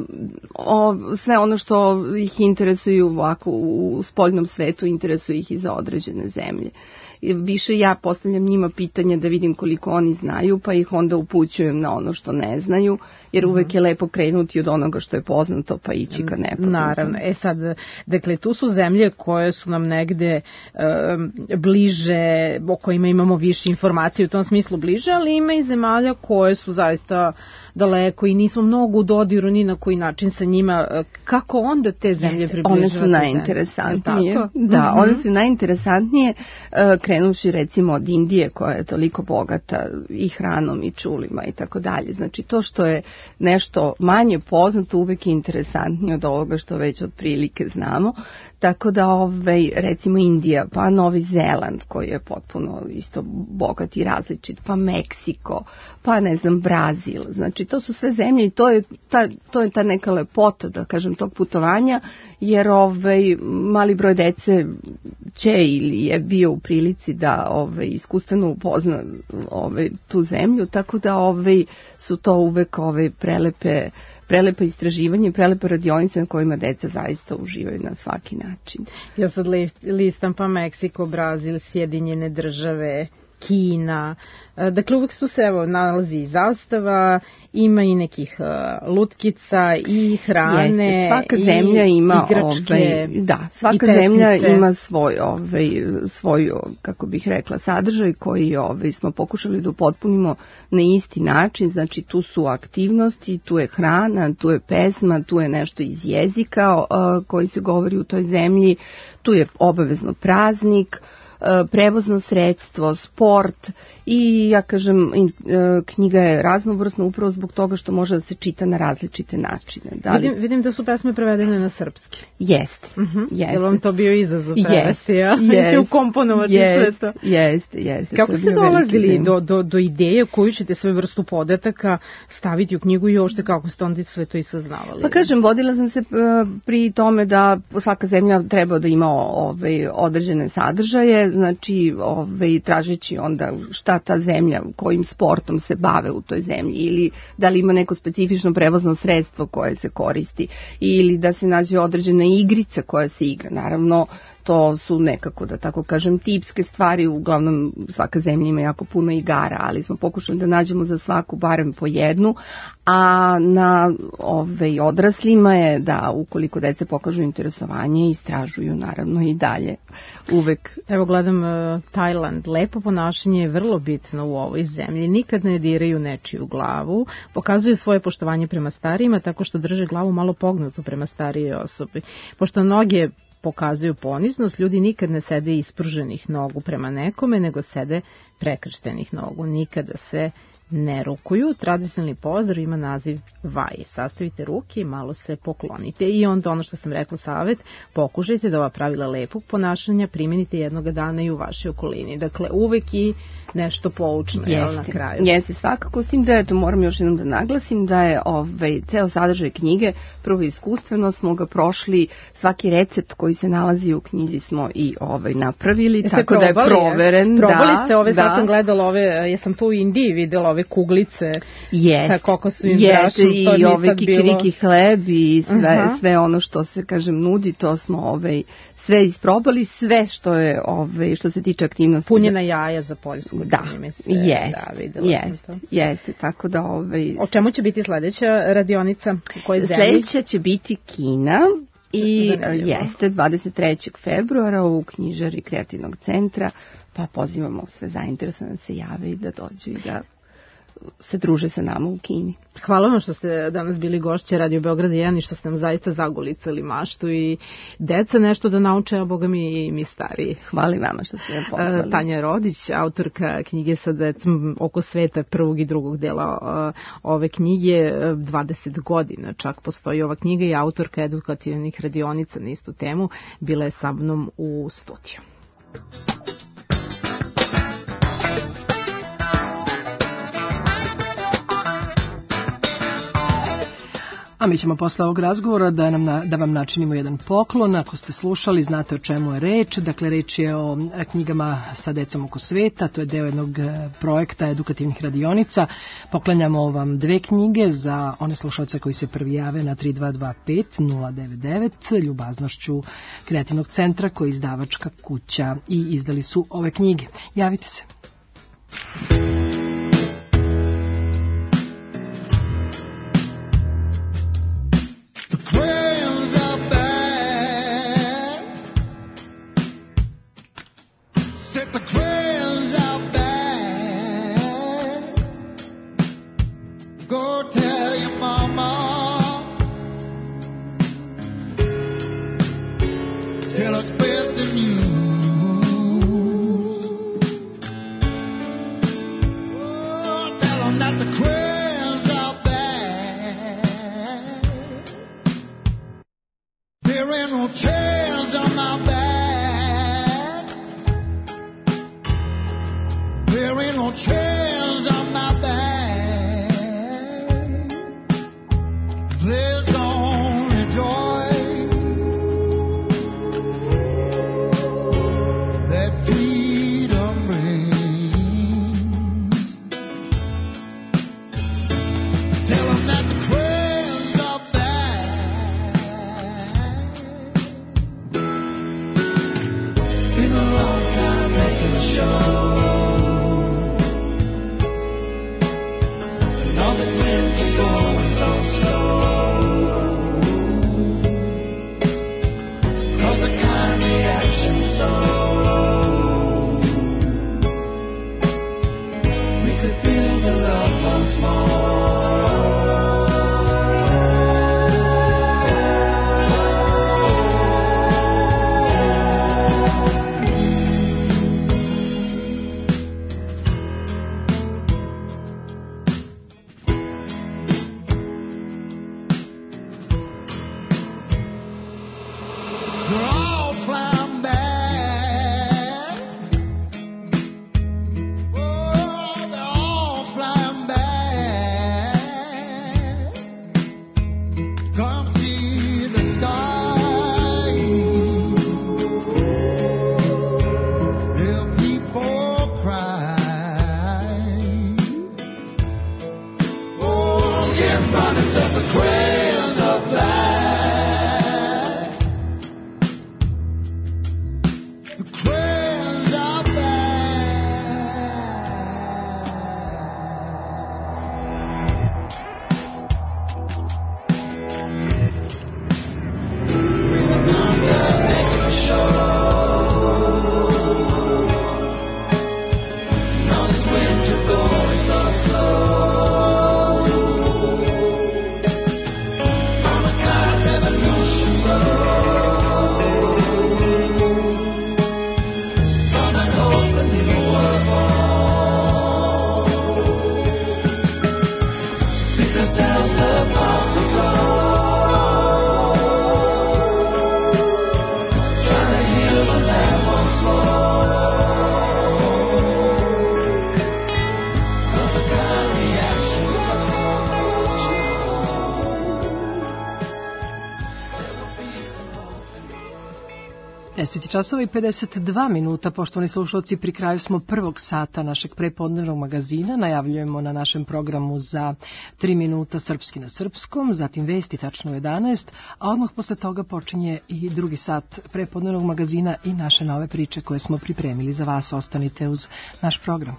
o, sve ono što ih interesuju ovako u spoljnom svetu, interesuje ih i za određene zemlje. Više ja postavljam njima pitanja da vidim koliko oni znaju, pa ih onda upućujem na ono što ne znaju, jer uvek je lepo krenuti od onoga što je poznato, pa ići ka nepoznatom. Naravno. E sad, dakle, tu su zemlje koje su nam negde um, bliže, o kojima imamo više informacije u tom smislu bliže, ali ima i zemalja koje su zaista daleko i nismo mnogo u dodiru ni na koji način sa njima. Kako onda te zemlje Jeste, približavate? One su najinteresantnije. Da, mm-hmm. one su najinteresantnije, uh, krenuši recimo od Indije koja je toliko bogata i hranom i čulima i tako dalje. Znači to što je nešto manje poznato uvek je interesantnije od ovoga što već otprilike znamo. Tako da ovaj, recimo Indija, pa Novi Zeland koji je potpuno isto bogat i različit, pa Meksiko, pa ne znam Brazil. Znači to su sve zemlje i to je ta, to je ta neka lepota, da kažem, tog putovanja, jer ovaj, mali broj dece će ili je bio u prilici da ovaj, iskustveno upozna ovaj, tu zemlju, tako da ovaj, su to uvek ovaj, prelepe prelepa istraživanje, prelepa radionice na kojima deca zaista uživaju na svaki način. Ja sad listam pa Meksiko, Brazil, Sjedinjene države, Kina. Dakle, uvek tu se evo nalazi i zastava, ima i nekih uh, lutkica i hrane. Jeste, svaka i zemlja ima igračke, ovaj, da, svaka zemlja ima svoj ovaj svoj kako bih rekla sadržaj koji ovaj smo pokušali da upotpunimo na isti način. Znači tu su aktivnosti, tu je hrana, tu je pesma, tu je nešto iz jezika uh, koji se govori u toj zemlji, tu je obavezno praznik. prevozno sredstvo, sport i ja kažem knjiga je raznovrsna upravo zbog toga što može da se čita na različite načine. Da li... vidim, vidim da su pesme prevedene na srpski. Jeste. Uh-huh. Jeste. Je li vam to bio izazov prevesti, ja? I ukomponovati sve to? Jeste, jeste. Kako ste dolazili do, do, do ideje koju ćete sve vrstu podataka staviti u knjigu i ošte kako ste onda sve to i saznavali? Pa kažem, vodila sam se pri tome da svaka zemlja treba da ima ovaj, određene sadržaje, znači ovaj, tražeći onda šta ta zemlja, kojim sportom se bave u toj zemlji ili da li ima neko specifično prevozno sredstvo koje se koristi ili da se nađe određena igrica koja se igra. Naravno, to su nekako, da tako kažem, tipske stvari, uglavnom svaka zemlja ima jako puno igara, ali smo pokušali da nađemo za svaku barem po jednu, a na ove, odraslima je da ukoliko dece pokažu interesovanje, istražuju naravno i dalje uvek. Evo gledam uh, Tajland, lepo ponašanje je vrlo bitno u ovoj zemlji, nikad ne diraju nečiju glavu, pokazuju svoje poštovanje prema starijima tako što drže glavu malo pognutu prema starijoj osobi. Pošto noge pokazuju poniznost, ljudi nikad ne sede ispruženih nogu prema nekome, nego sede prekrštenih nogu. Nikada se ne rukuju. Tradicionalni pozdrav ima naziv vaj. Sastavite ruke i malo se poklonite. I onda ono što sam rekla savet, pokušajte da ova pravila lepog ponašanja primenite jednoga dana i u vašoj okolini. Dakle, uvek i nešto poučno jeste, na kraju. Jeste, svakako, s tim da eto, moram još jednom da naglasim da je ovaj, ceo sadržaj knjige, prvo iskustveno smo ga prošli, svaki recept koji se nalazi u knjizi smo i ovaj, napravili, Jeste tako probali, da je proveren. Probali da, ste ove, da. sad sam gledala ove, jesam tu u Indiji videla ove kuglice Jest, sa kokosovim jest, brašnom. I ove kikiriki hleb i sve, uh-huh. sve ono što se, kažem, nudi, to smo ovaj, sve isprobali, sve što je ovaj, što se tiče aktivnosti. Punjena jaja za Poljsku. Da, jest, da, videla jest, sam to. Jeste, tako da... Ovaj, o čemu će biti sledeća radionica? U kojoj zemlji? Sledeća će biti Kina. I Zanimljivo. Jeste dvadeset trećeg februara u knjižari Kreativnog centra, pa pozivamo sve zainteresovane da se jave i da dođu i da se druže sa nama u Kini. Hvala vam što ste danas bili gošće Radio Beograd jedan i što ste nam zaista zagolicali maštu i deca nešto da nauče, a boga mi i mi stariji. Hvala vama što ste me pozvali. Tanja Rodić, autorka knjige sa decom oko sveta, prvog i drugog dela ove knjige, dvadeset godina čak postoji ova knjiga i autorka edukativnih radionica na istu temu, bila je sa mnom u studiju. A mi ćemo posle ovog razgovora da, nam na, da vam načinimo jedan poklon. Ako ste slušali, znate o čemu je reč. Dakle, reč je o knjigama sa decom oko sveta. To je deo jednog projekta edukativnih radionica. Poklanjamo vam dve knjige za one slušalce koji se prvi jave na tri dva dva pet nula devet devet ljubaznošću Kreativnog centra koji je izdavačka kuća i izdali su ove knjige. Javite se. There ain't no chains on my back. deset časova i pedeset dva minuta, poštovani slušalci, pri kraju smo prvog sata našeg prepodnevnog magazina. Najavljujemo na našem programu za tri minuta Srpski na srpskom, zatim vesti tačno u jedanaest, a odmah posle toga počinje i drugi sat prepodnevnog magazina i naše nove priče koje smo pripremili za vas. Ostanite uz naš program.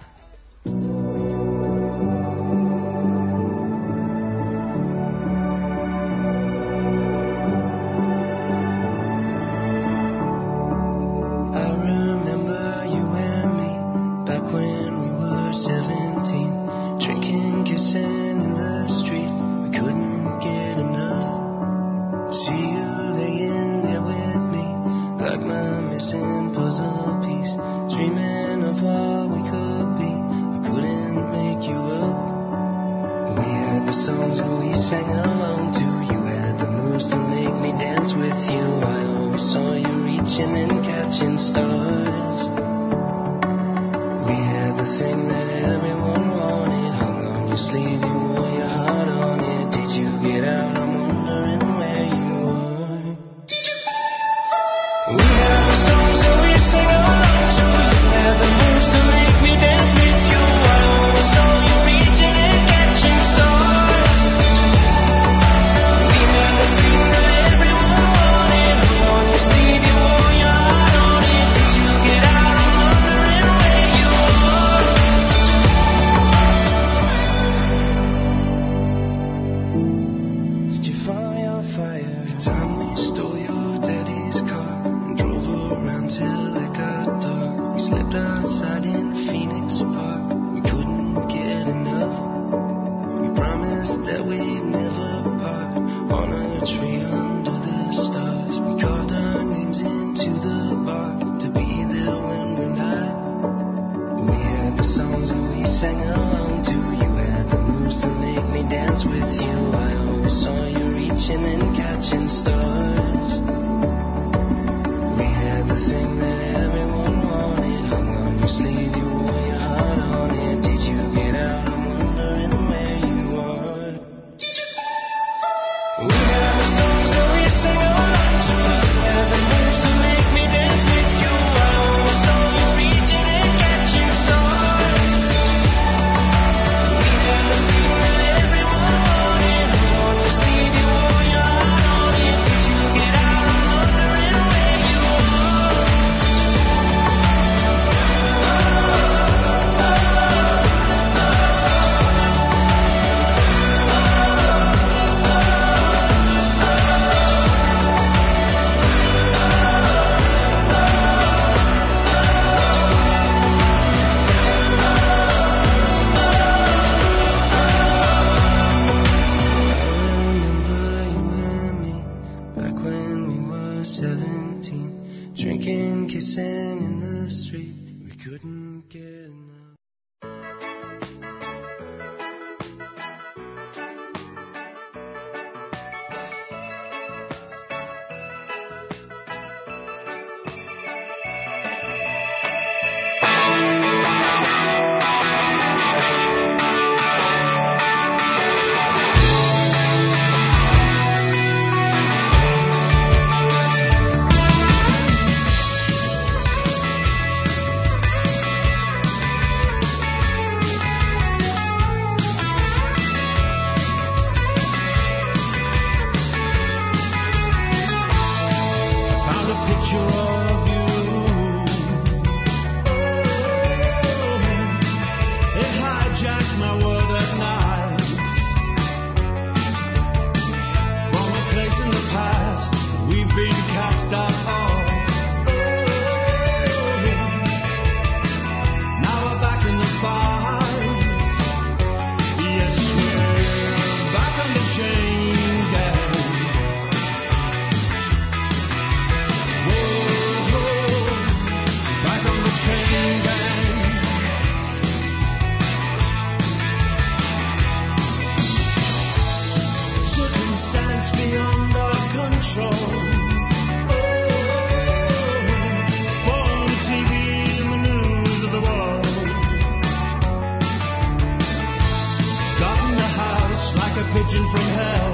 pigeon from hell.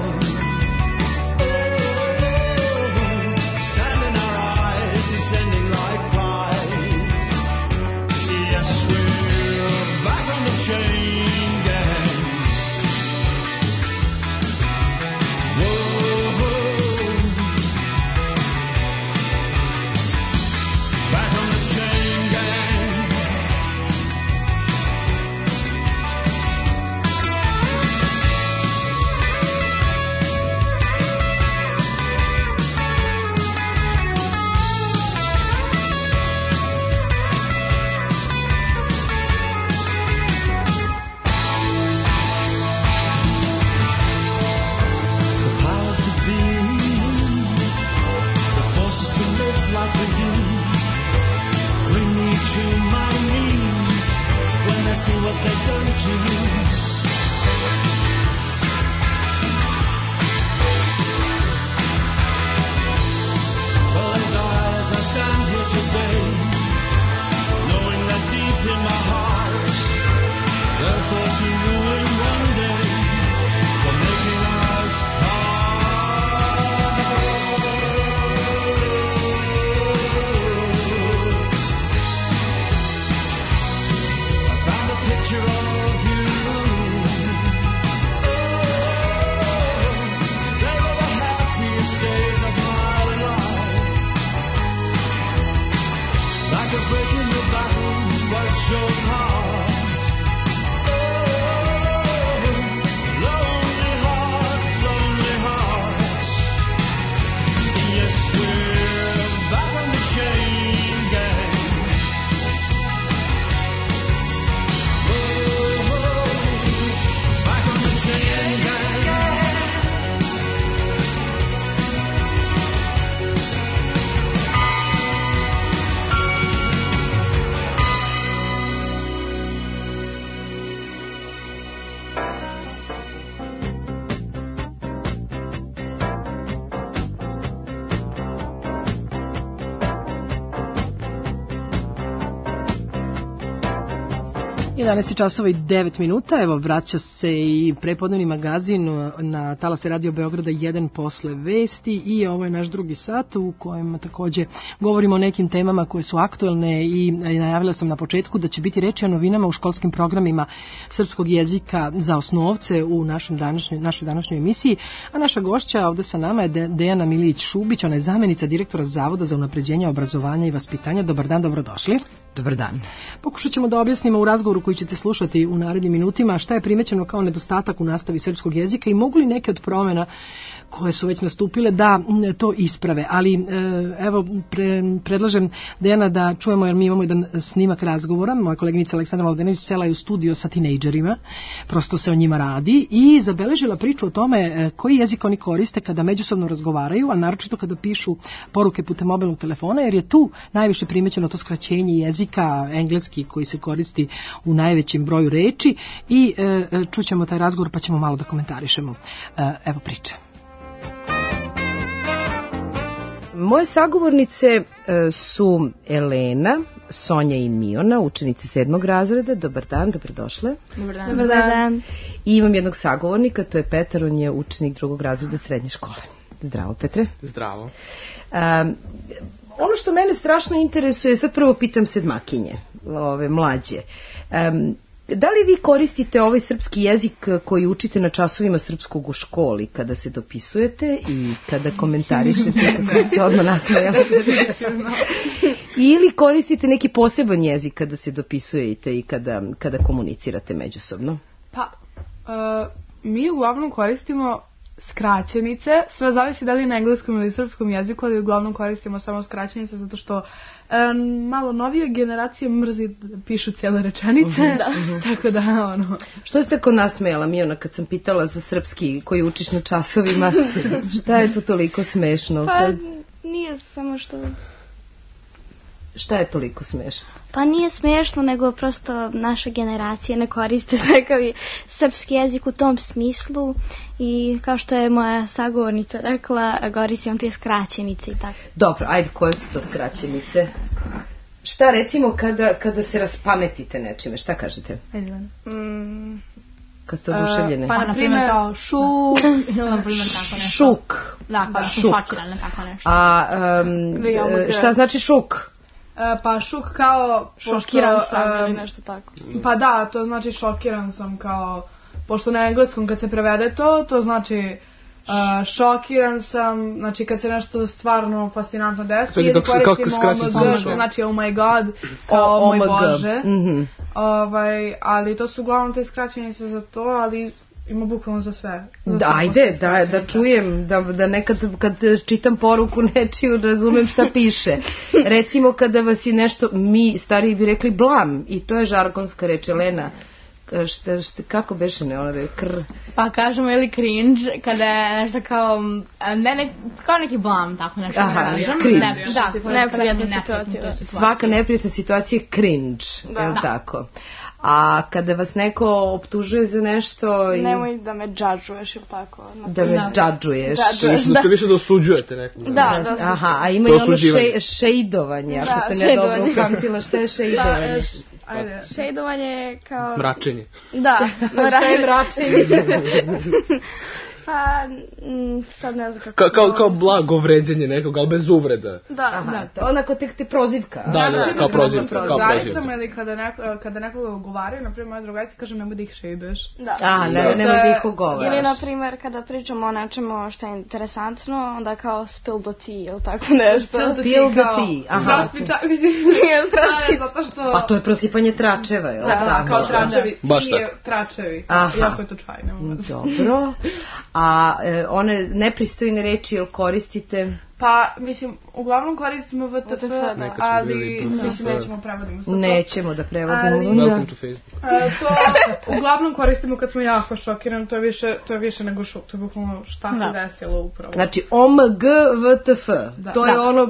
jedanaest časova i devet minuta, evo vraća se i prepodnevni magazin na talase Radio Beograda jedan posle vesti i ovo je naš drugi sat u kojem takođe govorimo o nekim temama koje su aktuelne i najavila sam na početku da će biti reči o novinama u školskim programima srpskog jezika za osnovce u našem današnjoj, našoj današnjoj emisiji, a naša gošća ovde sa nama je Dejana Milić-Šubić, ona je zamenica direktora Zavoda za unapređenje obrazovanja i vaspitanja. Dobar dan, dobrodošli. Dobar dan. Pokušat ćemo da objasnimo u razgovoru koji ćete slušati u narednim minutima šta je primećeno kao nedostatak u nastavi srpskog jezika i mogu li neke od promena koje su već nastupile da to isprave. Ali evo pre, predlažem Dejana da čujemo, jer mi imamo jedan snimak razgovora. Moja koleginica Aleksandra Mladenović sela je u studio sa tinejdžerima, prosto se o njima radi i zabeležila priču o tome koji jezik oni koriste kada međusobno razgovaraju, a naročito kada pišu poruke putem mobilnog telefona, jer je tu najviše primećeno to skraćenje jezika engleski koji se koristi u najvećem broju reči i čućemo taj razgovor pa ćemo malo da komentarišemo. Evo priče. Moje sagovornice su Elena, Sonja i Miona, učenice sedmog razreda. Dobar dan, dobrodošle. Dobar dan. Dobar dan. I imam jednog sagovornika, to je Petar, on je učenik drugog razreda srednje škole. Zdravo, Petre. Zdravo. Um, ono što mene strašno interesuje, sad prvo pitam sedmakinje, ove mlađe. Um, Da li vi koristite ovaj srpski jezik koji učite na časovima srpskog u školi kada se dopisujete i kada komentarišete, kako se odmah nasmejala? Ili koristite neki poseban jezik kada se dopisujete i kada, kada komunicirate međusobno? Pa, uh, mi uglavnom koristimo skraćenice, sve zavisi da li na engleskom ili srpskom jeziku, ali uglavnom koristimo samo skraćenice zato što um, malo novije generacije mrzi da pišu cijele rečenice, uh-huh. da. Tako da ono... Što ste kod nas smejala, Miona, kad sam pitala za srpski koji učiš na časovima, šta je to toliko smešno? Pa nije samo što... Šta je toliko smešno? Pa nije smešno, nego prosto naša generacija ne koriste takav srpski jezik u tom smislu i kao što je moja sagovornica rekla, koristimo te skraćenice i tako. Dobro, ajde, koje su to skraćenice? Šta recimo kada, kada se raspametite nečime, šta kažete? Ajde, mm, kad ste oduševljene? Pa, na primjer, kao šuk, ili na primjer tako nešto. Šuk. Da, pa šokirane, tako nešto. A um, šta znači šuk? E, pa šuk kao... Šokiran pošto, sam um, ili nešto tako. Pa da, to znači šokiran sam kao... Pošto na engleskom kad se prevede to, to znači... Uh, šokiran sam, znači kad se nešto stvarno fascinantno desi, ili koristimo O M G, to znači oh my god, kao oh moj Bože. Mm-hmm. Ovaj, ali to su uglavnom te skraćenice za to, ali ima bukvalno za sve. Za da, ajde, da, da čujem, da, da nekad kad čitam poruku nečiju razumem šta piše. Recimo kada vas je nešto, mi stariji bi rekli blam, i to je žargonska reč, Elena. Šta, šta, kako beše ne, ono kr... Pa kažemo ili cringe, kada je nešto kao, ne, ne, kao neki blam, tako nešto. Aha, ne cringe. Ne, da, neprijatna situacija. Svaka neprijatna situacija je cringe, da. Je li tako? A kada vas neko optužuje za nešto... I... Nemoj da me džadžuješ ili tako. Da me džadžuješ. Da ste više da osuđujete nekoga. Da, da. Aha, a ima i ono še, šejdovanje, ako se ne dobro upamtila, šta je šejdovanje? Ajde. Šejdovanje je kao... Mračenje. Da. Šta je mračenje? Pa, m, sad ne znam kako... Ka, kao, kao blago vređenje nekog, ali bez uvreda. Da. Aha, da, to onako tek te prozivka. Da, da, da, kao prozivka. Kao prozivka. Ili kada, neko, kada nekoga ugovaraju, naprimjer, moja drugarica kaže nemoj da ih šejduješ. Da. Aha, ne, nemoj da ih ugovaraš. Ili, na primjer, kada pričamo o nečemu što je interesantno, onda kao spill the tea, ili tako nešto. Spill the tea, aha. Prospiča, mislim, nije prosi. Zato što... Pa to je prosipanje tračeva, je li tako? Da, kao tračevi. Baš tako. Tračevi. Aha. Jako je to čaj, nema. Dobro. A e, one nepristojne reči ili koristite? Pa, mislim, uglavnom koristimo V T F, ali mislim nećemo prevodimo sa to. Nećemo da prevodimo. Ali, welcome to Facebook. A, to uglavnom koristimo kad smo jako šokirani, to je više, to je više nego šok, to je bukvalno šta da. se desilo upravo. Znači, O M G V T F, da. To je da. Ono,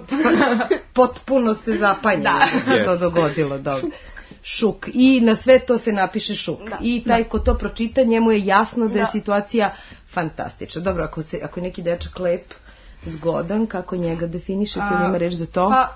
potpuno ste zapanjeni da se to dogodilo, dobro. Šuk. I na sve to se napiše šuk. Da. I taj ko to pročita, njemu je jasno da je da. situacija fantastična. Dobro, ako, se, ako je neki dečak lep, zgodan, kako njega definišete, ili ima reč za to? Pa,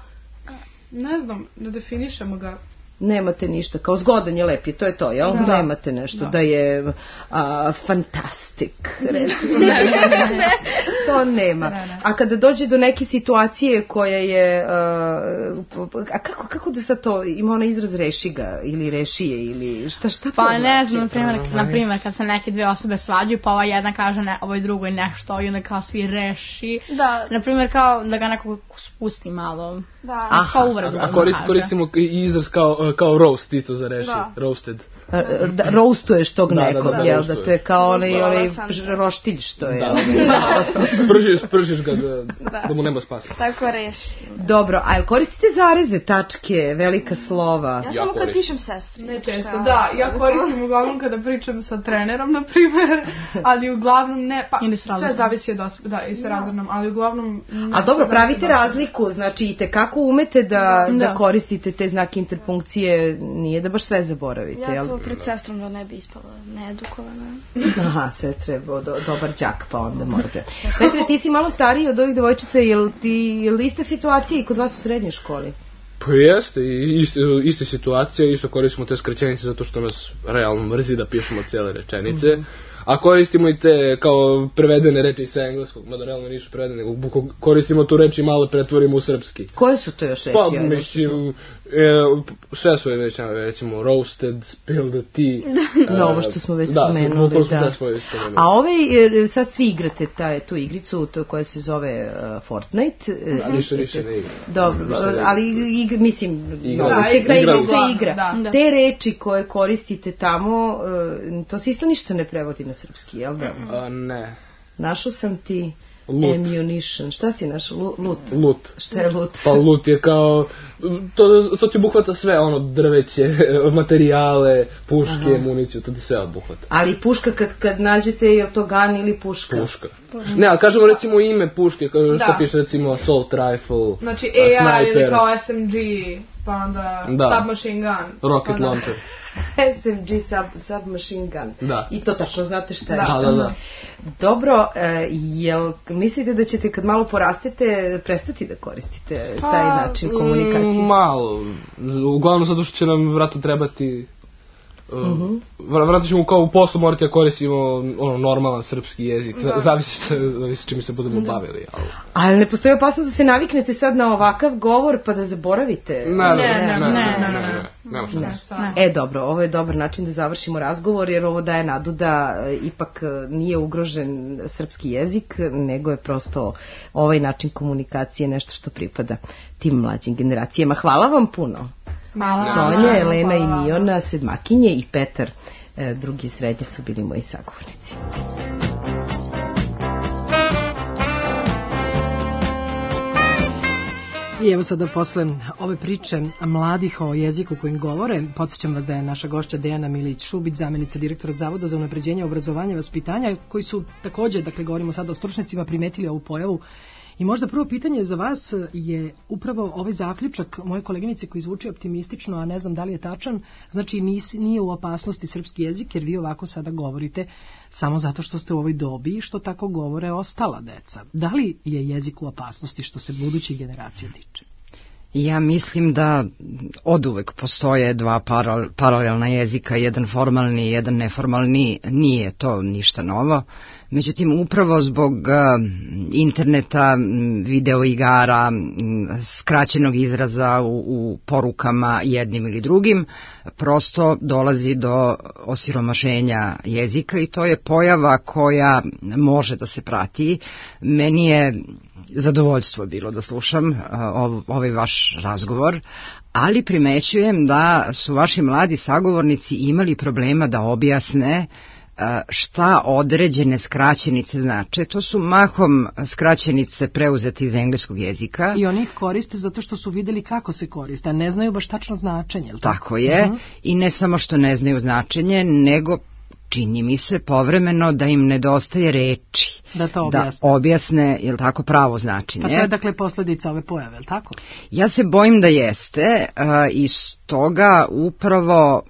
ne znam, ne definišemo ga. Nemate ništa, kao zgodan je lep je, to je to, jel? Da. Nemate nešto, da, da je a, fantastik, recimo. ne, ne, ne. To nema. Ne, ne. A kada dođe do neke situacije koja je, a, a kako, kako da sad to, ima ona izraz reši ga, ili reši je, ili šta, šta to pa, znači? Pa ne znam, na primjer, na primjer, kad se neke dve osobe svađaju, pa ova jedna kaže ne, ovoj drugoj nešto, i onda kao svi reši. Da. Na primjer, kao da ga neko spusti malo. Da. Aha. Kao uvredu. A korist, koristimo i izraz kao, kao roast, ti to za reši, da. Roasted. Da, roastuješ tog da, nekog, da, da, jel, da, to je kao onaj, onaj roštilj što je. Da, da, da. Pržiš, pržiš ga da, da. da mu nema spasa. Tako reši. Dobro, a koristite zareze, tačke, velika slova? Ja samo kad pišem sestri. Ne često, da, ja koristim uglavnom kada pričam sa trenerom, na primjer, ali uglavnom ne, pa sve zavisi od osobe, da, i sa razrednom, ali uglavnom... A dobro, pravite razliku, znači i tekako umete da, da. da koristite te znake interpunkcije, nije da baš sve zaboravite, jel? Ja pred sestrom da ne bi ispala needukovana. Aha, sestre, do, dobar đak, pa onda morate. Petre, ti si malo stariji od ovih devojčica, je li ista situacija i kod vas u srednjoj školi? Pa jeste, iste, iste situacije, isto koristimo te skraćenice zato što nas realno mrzi da pišemo cijele rečenice. Mm-hmm. A koristimo i te kao prevedene reči sa engleskog, mada realno nisu prevedene, nego koristimo tu reči i malo pretvorimo u srpski. Koje su to još reči? Pa, mislim, e, sve su već, recimo, roasted, spilled the tea. Da, ovo što smo već spomenuli, da. da. da. A ovaj, sad svi igrate taj, tu igricu to koja se zove uh, Fortnite. Da, ništa, ništa ne igra. Dobro, ali igra, mislim, igra. Da, se ta igrica igra. Da. Te reči koje koristite tamo, uh, to se isto ništa ne prevodi na srpski, jel da? A, ne. Našao sam ti lut. Ammunition. Šta si našao? Lut. Lut. Šta je lut? Pa lut je kao, to, to ti obuhvata sve, ono, drveće, materijale, puške, aha, municiju, to ti sve obuhvata. Ali puška kad, kad nađete, je li to gun ili puška? Puška. Ne, ali kažemo recimo ime puške, kao što piše recimo assault rifle, znači A R ili kao S M G, pa onda da. Submachine gun. Rocket onda launcher. S M G sub, submachine gun. Da. I to tačno znate šta je. Da, šta. da, da. Dobro, e, jel mislite da ćete kad malo porastete prestati da koristite pa, taj način komunikacije? Malo. Uglavnom zato što će nam vratno trebati Uh, vratit ćemo kao u poslu morati da koristimo ono, normalan srpski jezik, da. zavisi, zavisi čime se budemo da. bavili. Ali... ali ne postoji opasnost da se naviknete sad na ovakav govor pa da zaboravite? Ne, ne, ne, ne, ne, ne, ne, ne, ne, ne. ne. E, dobro, ovo je dobar način da završimo razgovor, jer ovo daje nadu da ipak nije ugrožen srpski jezik, nego je prosto ovaj način komunikacije nešto što pripada tim mlađim generacijama. Hvala vam puno. Hvala. Sonja, Elena i Miona, sedmakinje, i Petar, drugi srednje, su bili moji sagovornici. I evo sada posle ove priče mladih o jeziku kojim govore, podsjećam vas da je naša gošća Dejana Milić-Šubić, zamenica direktora Zavoda za unapređenje obrazovanja i vaspitanja, koji su takođe, dakle govorimo sada o stručnjacima, primetili ovu pojavu. I možda prvo pitanje za vas je upravo ovaj zaključak moje koleginice koji zvuči optimistično, a ne znam da li je tačan, znači nije u opasnosti srpski jezik, jer vi ovako sada govorite samo zato što ste u ovoj dobi i što tako govore ostala deca. Da li je jezik u opasnosti što se budućih generacija tiče? Ja mislim da oduvek postoje dva paralelna jezika, jedan formalni i jedan neformalni, nije to ništa novo. Međutim, upravo zbog interneta, videoigara, skraćenog izraza u, u porukama jednim ili drugim, prosto dolazi do osiromašenja jezika i to je pojava koja može da se prati. Meni je zadovoljstvo bilo da slušam ov, ovaj vaš razgovor, ali primećujem da su vaši mladi sagovornici imali problema da objasne šta određene skraćenice znače. To su mahom skraćenice preuzete iz engleskog jezika. I oni ih koriste zato što su videli kako se koriste, a ne znaju baš tačno značenje. Tako, tako je. Uh-huh. I ne samo što ne znaju značenje, nego čini mi se povremeno da im nedostaje reči. Da to objasne. Da objasne, je li tako, pravo značenje. Pa to je dakle posledica ove pojave, je li tako? Ja se bojim da jeste uh, i stoga upravo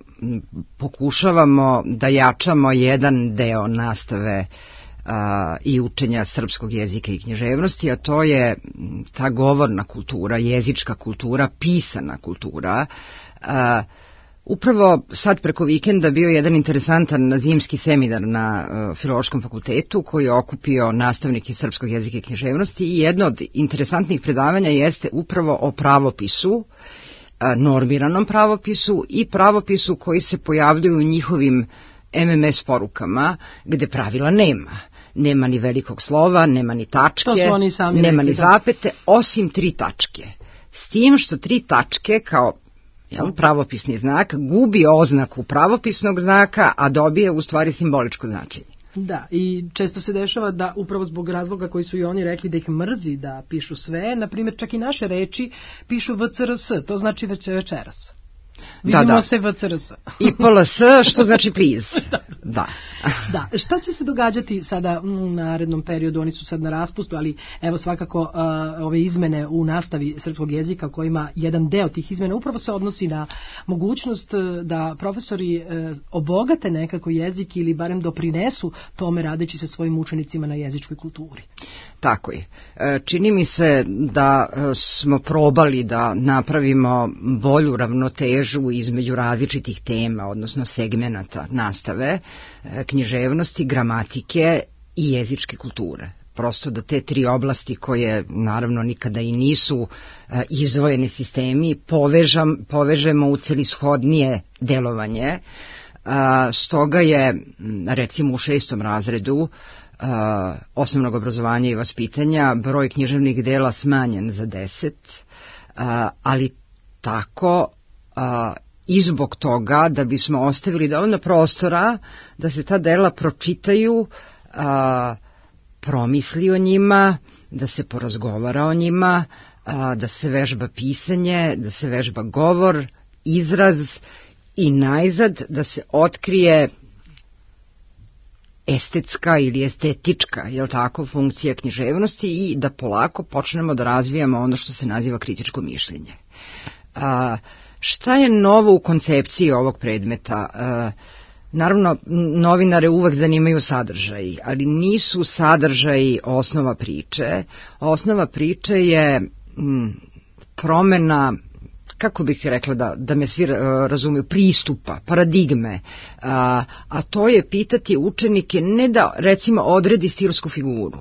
pokušavamo da jačamo jedan deo nastave a, i učenja srpskog jezika i književnosti, a to je ta govorna kultura, jezička kultura, pisana kultura. A, upravo sad preko vikenda bio jedan interesantan zimski seminar na a, Filološkom fakultetu koji je okupio nastavnike srpskog jezika i književnosti i jedno od interesantnih predavanja jeste upravo o pravopisu, normiranom pravopisu i pravopisu koji se pojavljuju u njihovim em em es porukama gde pravila nema. Nema ni velikog slova, nema ni tačke, nema ni zapete, osim tri tačke. S tim što tri tačke kao jel, pravopisni znak gubi oznaku pravopisnog znaka, a dobije u stvari simboličko značenje. Da, i često se dešava da upravo zbog razloga koji su i oni rekli da ih mrzi da pišu sve, na primjer čak i naše reči pišu ve ce er es, to znači već večeras. Vidimo da, da. se ve ce er es. I pe el es, što znači please. Da. Da, šta će se događati sada u narednom periodu? Oni su sad na raspustu, ali evo svakako uh, ove izmene u nastavi srpskog jezika kojima jedan deo tih izmena upravo se odnosi na mogućnost da profesori uh, obogate nekako jezik ili barem doprinesu tome radeći se svojim učenicima na jezičkoj kulturi. Tako je. Čini mi se da smo probali da napravimo bolju ravnotežu između različitih tema, odnosno segmenata nastave, književnosti, gramatike i jezičke kulture. Prosto da te tri oblasti koje naravno nikada i nisu izdvojeni sistemi povežam, povežemo u celishodnije delovanje. Stoga je recimo u šestom razredu Uh, osnovnog obrazovanja i vaspitanja broj književnih dela smanjen za deset, uh, ali tako uh, i zbog toga da bismo ostavili dovoljno prostora da se ta dela pročitaju, uh, promisli o njima, da se porazgovara o njima, uh, da se vežba pisanje, da se vežba govor, izraz i najzad da se otkrije estetska ili estetička, je li tako, funkcija književnosti i da polako počnemo da razvijamo ono što se naziva kritičko mišljenje. A, šta je novo u koncepciji ovog predmeta? A, naravno, novinare uvek zanimaju sadržaji, ali nisu sadržaji osnova priče. Osnova priče je m, promena kako bih rekla da, da me svi razumiju, pristupa, paradigme, a, a to je pitati učenike ne da recimo odredi stilsku figuru.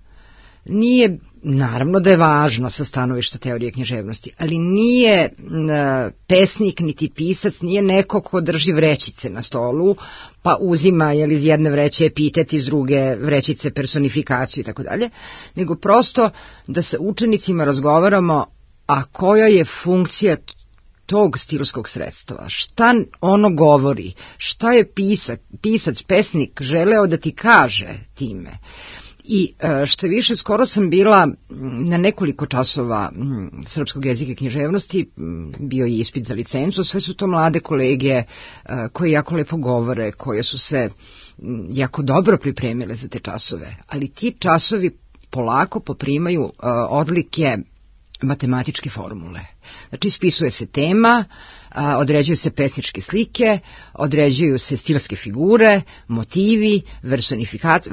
Nije, naravno da je važno sa stanovišta teorije književnosti, ali nije uh, pesnik niti pisac, nije neko ko drži vrećice na stolu, pa uzima jel, iz jedne vreće epitet, iz druge vrećice personifikaciju i tako dalje, nego prosto da sa učenicima razgovaramo, a koja je funkcija tog stilskog sredstva, šta ono govori, šta je pisac, pisac, pesnik želeo da ti kaže time. I što više, skoro sam bila na nekoliko časova srpskog jezika i književnosti, bio je ispit za licencu, sve su to mlade kolege koje jako lepo govore, koje su se jako dobro pripremile za te časove, ali ti časovi polako poprimaju odlike matematičke formule. Znači, ispisuje se tema, određuju se pesničke slike, određuju se stilske figure, motivi, personifikacija,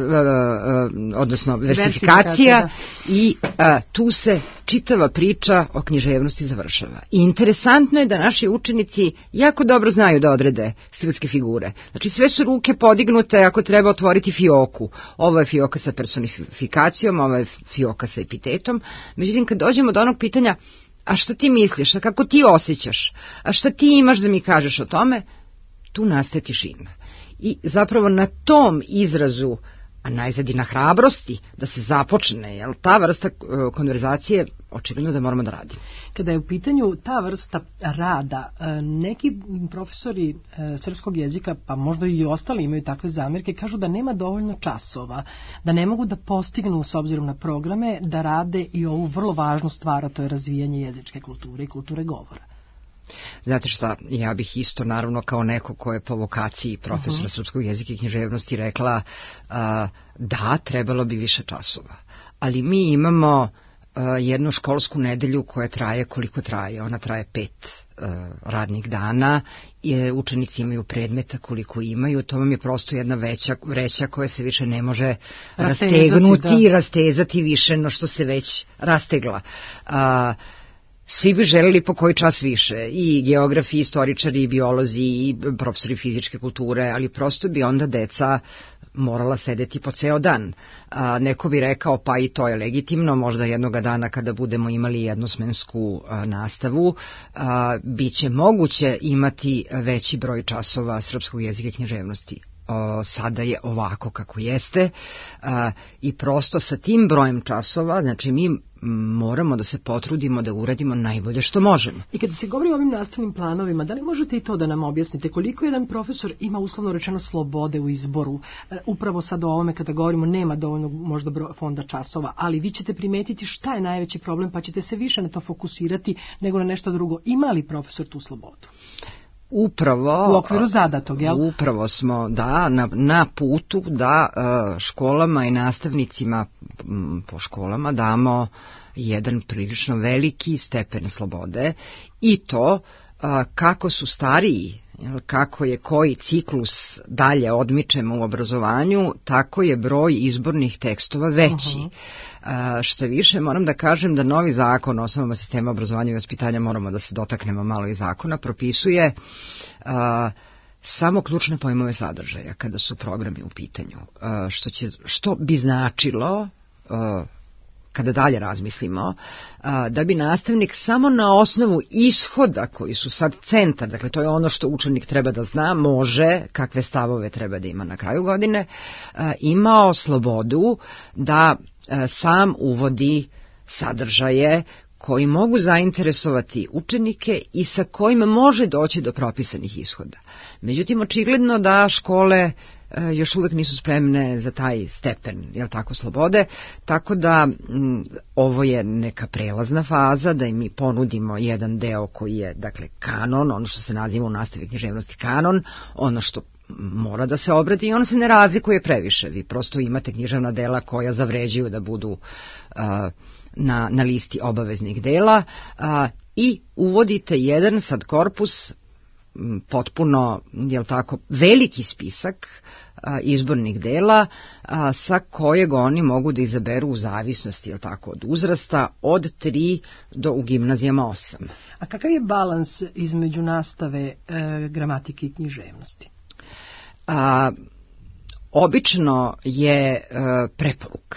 odnosno versifikacija i a, tu se čitava priča o književnosti završava. I interesantno je da naši učenici jako dobro znaju da odrede stilske figure. Znači, sve su ruke podignute ako treba otvoriti fioku. Ovo je fioka sa personifikacijom, ovo je fioka sa epitetom. Međutim, kad dođemo do onog pitanja, a šta ti misliš, a kako ti osjećaš, a šta ti imaš da mi kažeš o tome, tu nastaje tišina. I zapravo na tom izrazu, a najzad i na hrabrosti da se započne, jel, ta vrsta konverzacije očigledno da moramo da radimo. Kada je u pitanju ta vrsta rada, neki profesori srpskog jezika, pa možda i ostali imaju takve zamerke, kažu da nema dovoljno časova, da ne mogu da postignu s obzirom na programe da rade i ovu vrlo važnu stvar, a to je razvijanje jezičke kulture i kulture govora. Znate šta, ja bih isto naravno kao neko ko je po vokaciji profesora uh-huh. srpskog jezika i književnosti rekla uh, da, trebalo bi više časova. Ali mi imamo uh, jednu školsku nedelju koja traje koliko traje. Ona traje pet uh, radnih dana i učenici imaju predmeta koliko imaju. To vam je prosto jedna veća vreća koja se više ne može rastezati, rastegnuti i rastezati više no što se već rastegla. Uh, Svi bi želeli po koji čas više, i geografi, i istoričari, i biolozi, i profesori fizičke kulture, ali prosto bi onda deca morala sedeti po ceo dan. A, neko bi rekao, pa i to je legitimno, možda jednoga dana kada budemo imali jednosmensku a, nastavu, a, bit će moguće imati veći broj časova srpskog jezika i književnosti. O, sada je ovako kako jeste a, i prosto sa tim brojem časova, znači mi moramo da se potrudimo da uradimo najbolje što možemo. I kada se govori o ovim nastavnim planovima, da li možete i to da nam objasnite koliko jedan profesor ima uslovno rečeno slobode u izboru? E, upravo sad o ovome kada govorimo nema dovoljno možda broj, fonda časova, ali vi ćete primetiti šta je najveći problem pa ćete se više na to fokusirati nego na nešto drugo. Ima li profesor tu slobodu? Upravo, u okviru zadatog, jel? Upravo smo, da, na, na putu da školama i nastavnicima po školama damo jedan prilično veliki stepen slobode i to kako su stariji, kako je koji ciklus dalje odmičemo u obrazovanju, tako je broj izbornih tekstova veći. Uh-huh. Što više, moram da kažem da novi zakon o osnovama sistema obrazovanja i vaspitanja, moramo da se dotaknemo malo i zakona, propisuje uh, samo ključne pojmove sadržaja kada su programi u pitanju. Uh, što, će, što bi značilo... Uh, kada dalje razmislimo, da bi nastavnik samo na osnovu ishoda koji su sad centar, dakle to je ono što učenik treba da zna, može, kakve stavove treba da ima na kraju godine, imao slobodu da sam uvodi sadržaje koji mogu zainteresovati učenike i sa kojima može doći do propisanih ishoda. Međutim, očigledno da škole još uvek nisu spremne za taj stepen, jel tako, slobode, tako da m, ovo je neka prelazna faza, da im mi ponudimo jedan deo koji je, dakle, kanon, ono što se naziva u nastavi književnosti kanon, ono što mora da se obradi i ono se ne razlikuje previše. Vi prosto imate književna dela koja zavređuju da budu uh, na, na listi obaveznih dela uh, i uvodite jedan sad korpus potpuno, jel tako, veliki spisak a, izbornih dela a, sa kojeg oni mogu da izaberu u zavisnosti, jel tako, od uzrasta, od tri do u gimnazijama osam. A kakav je balans između nastave e, gramatike i književnosti? A, obično je e, preporuka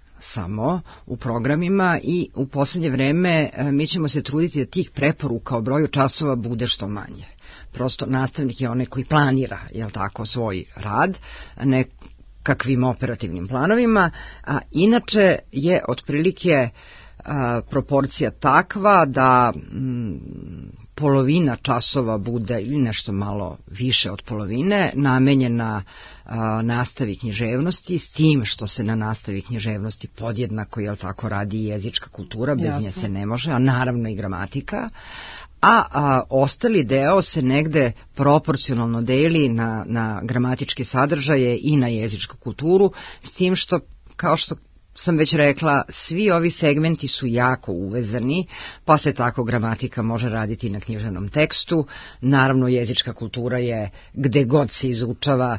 samo u programima i u poslednje vreme e, mi ćemo se truditi da tih preporuka o broju časova bude što manje. Prosto nastavnik je onaj koji planira, jel tako, svoj rad, ne kakvim operativnim planovima, a inače je otprilike a, proporcija takva da m, polovina časova bude ili nešto malo više od polovine namenjena a, nastavi književnosti, s tim što se na nastavi književnosti podjednako, jel tako, radi i jezička kultura, bez Jasne. Nje se ne može, a naravno i gramatika. A, a ostali deo se negde proporcionalno deli na, na gramatičke sadržaje i na jezičku kulturu, s tim što, kao što sam već rekla, svi ovi segmenti su jako uvezani, pa se tako gramatika može raditi na književnom tekstu. Naravno, jezička kultura je gde god se izučava,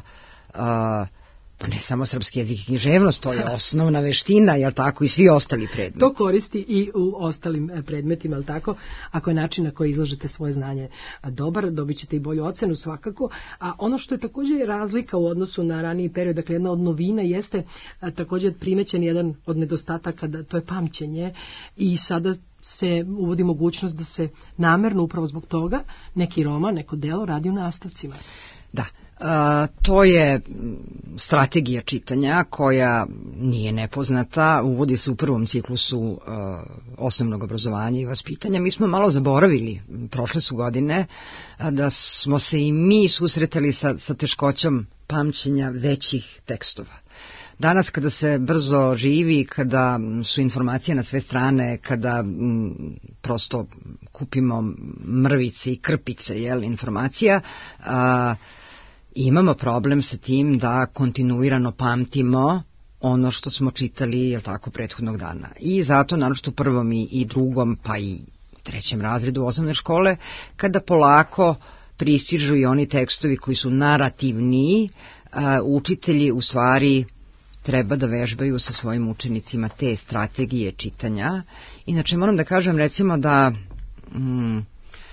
a, pa ne samo srpski jezik i književnost, to je osnovna veština, jel tako, i svi ostali predmeti. To koristi i u ostalim predmetima, jel tako? Ako je način na koji izlažete svoje znanje dobar, dobit ćete i bolju ocenu svakako. A ono što je također razlika u odnosu na raniji period, dakle jedna od novina jeste a, također primećen jedan od nedostataka, da, to je pamćenje, i sada se uvodi mogućnost da se namerno upravo zbog toga neki roman, neko delo radi u nastavcima. Da, a, to je strategija čitanja koja nije nepoznata, uvodi se u prvom ciklusu a, osnovnog obrazovanja i vaspitanja. Mi smo malo zaboravili, prošle su godine, a, da smo se i mi susretali sa, sa teškoćom pamćenja većih tekstova. Danas kada se brzo živi, kada su informacije na sve strane, kada m, prosto kupimo mrvice i krpice, jel, informacija, a, imamo problem sa tim da kontinuirano pamtimo ono što smo čitali, jel tako, prethodnog dana. I zato, naročito u prvom i, i drugom, pa i trećem razredu osnovne škole, kada polako pristižu i oni tekstovi koji su narativniji, a, učitelji u stvari treba da vežbaju sa svojim učenicima te strategije čitanja. Inače, moram da kažem, recimo, da mm,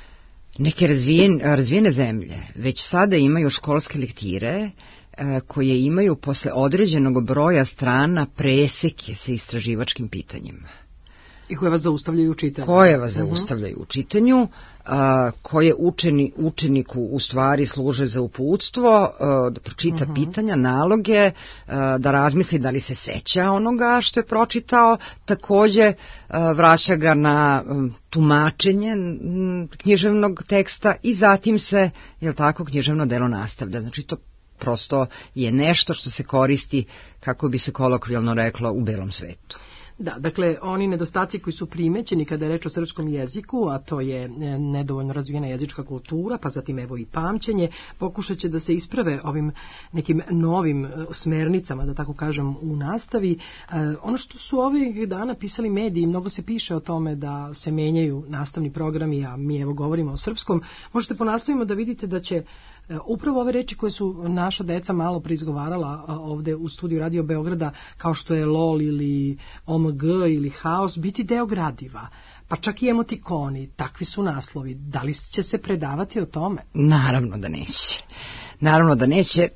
neke razvijen, razvijene zemlje već sada imaju školske lektire e, koje imaju posle određenog broja strana preseke sa istraživačkim pitanjima. I koje vas zaustavljaju u čitanju. Koje vas zaustavljaju uh-huh. u čitanju, a, koje učeni, učeniku u stvari služe za uputstvo, a, da pročita uh-huh. pitanja, naloge, a, da razmisli da li se seća onoga što je pročitao, takođe a, vraća ga na a, tumačenje m, književnog teksta i zatim se, jel tako, književno delo nastavlja. Znači to prosto je nešto što se koristi, kako bi se kolokvijalno reklo, u belom svetu. Da, dakle, oni nedostaci koji su primećeni kada je reč o srpskom jeziku, a to je nedovoljno razvijena jezička kultura, pa zatim evo i pamćenje, pokušat će da se isprave ovim nekim novim smernicama, da tako kažem, u nastavi. E, ono što su ovih dana pisali mediji, mnogo se piše o tome da se menjaju nastavni programi, a mi evo govorimo o srpskom, možete po naslovima da vidite da će upravo ove reči koje su naša deca malo preizgovarala ovde u studiju Radio Beograda, kao što je LOL ili O M G ili Haos, biti deo gradiva. Pa čak i emotikoni, takvi su naslovi. Da li će se predavati o tome? Naravno da neće. Naravno da neće.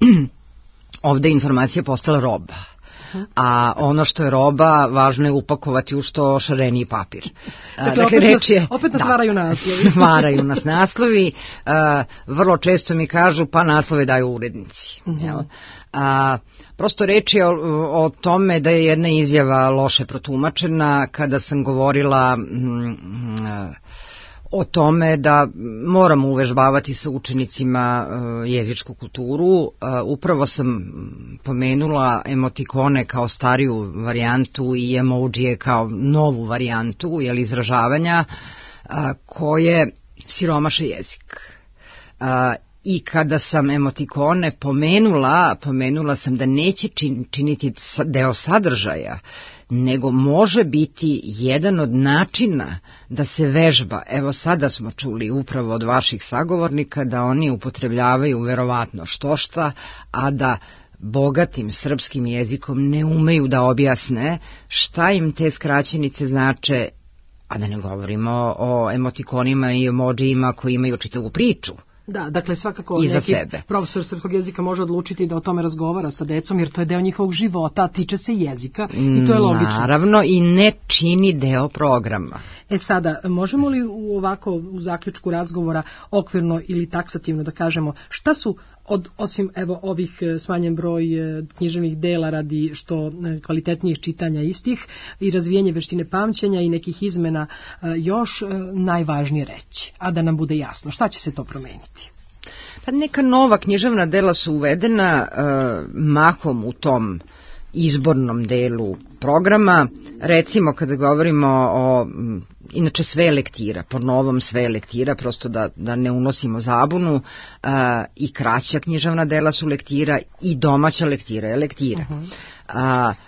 Ovde je informacija postala roba. A ono što je roba, važno je upakovati u što šareniji papir. Dakle, dakle opet, nas, je, opet nas da, varaju naslovi. varaju nas naslovi. Uh, vrlo često mi kažu, pa naslove daju urednici. Uh-huh. Jel? A, prosto reč je o, o tome da je jedna izjava loše protumačena kada sam govorila mm, o tome da moramo uvežbavati sa učenicima uh, jezičku kulturu. Uh, upravo sam pomenula emotikone kao stariju varijantu i emojije kao novu varijantu, jel, izražavanja uh, koje siromaše jezik. Uh, I kada sam emotikone pomenula, pomenula sam da neće čin, činiti deo sadržaja, nego može biti jedan od načina da se vežba. Evo sada smo čuli upravo od vaših sagovornika da oni upotrebljavaju verovatno štošta, a da bogatim srpskim jezikom ne umeju da objasne šta im te skraćenice znače, a da ne govorimo o emotikonima i emojijima koji imaju čitavu priču. Da, dakle svakako neki sebe. Profesor srpskog jezika može odlučiti da o tome razgovara sa decom, jer to je deo njihovog života, a tiče se jezika i to je logično. Naravno, i ne čini deo programa. E sada, možemo li u ovako u zaključku razgovora okvirno ili taksativno da kažemo šta su od, osim evo ovih smanjen broj književnih dela radi što kvalitetnijih čitanja istih i razvijenje veštine pamćenja i nekih izmena još najvažnije reći, a da nam bude jasno šta će se to promeniti? Pa neka nova književna dela su uvedena uh, mahom u tom izbornom delu programa, recimo kada govorimo o, inače sve lektira, po novom sve lektira, prosto da, da ne unosimo zabunu, uh, i kraća književna dela su lektira i domaća lektira je lektira. Uh-huh. Uh,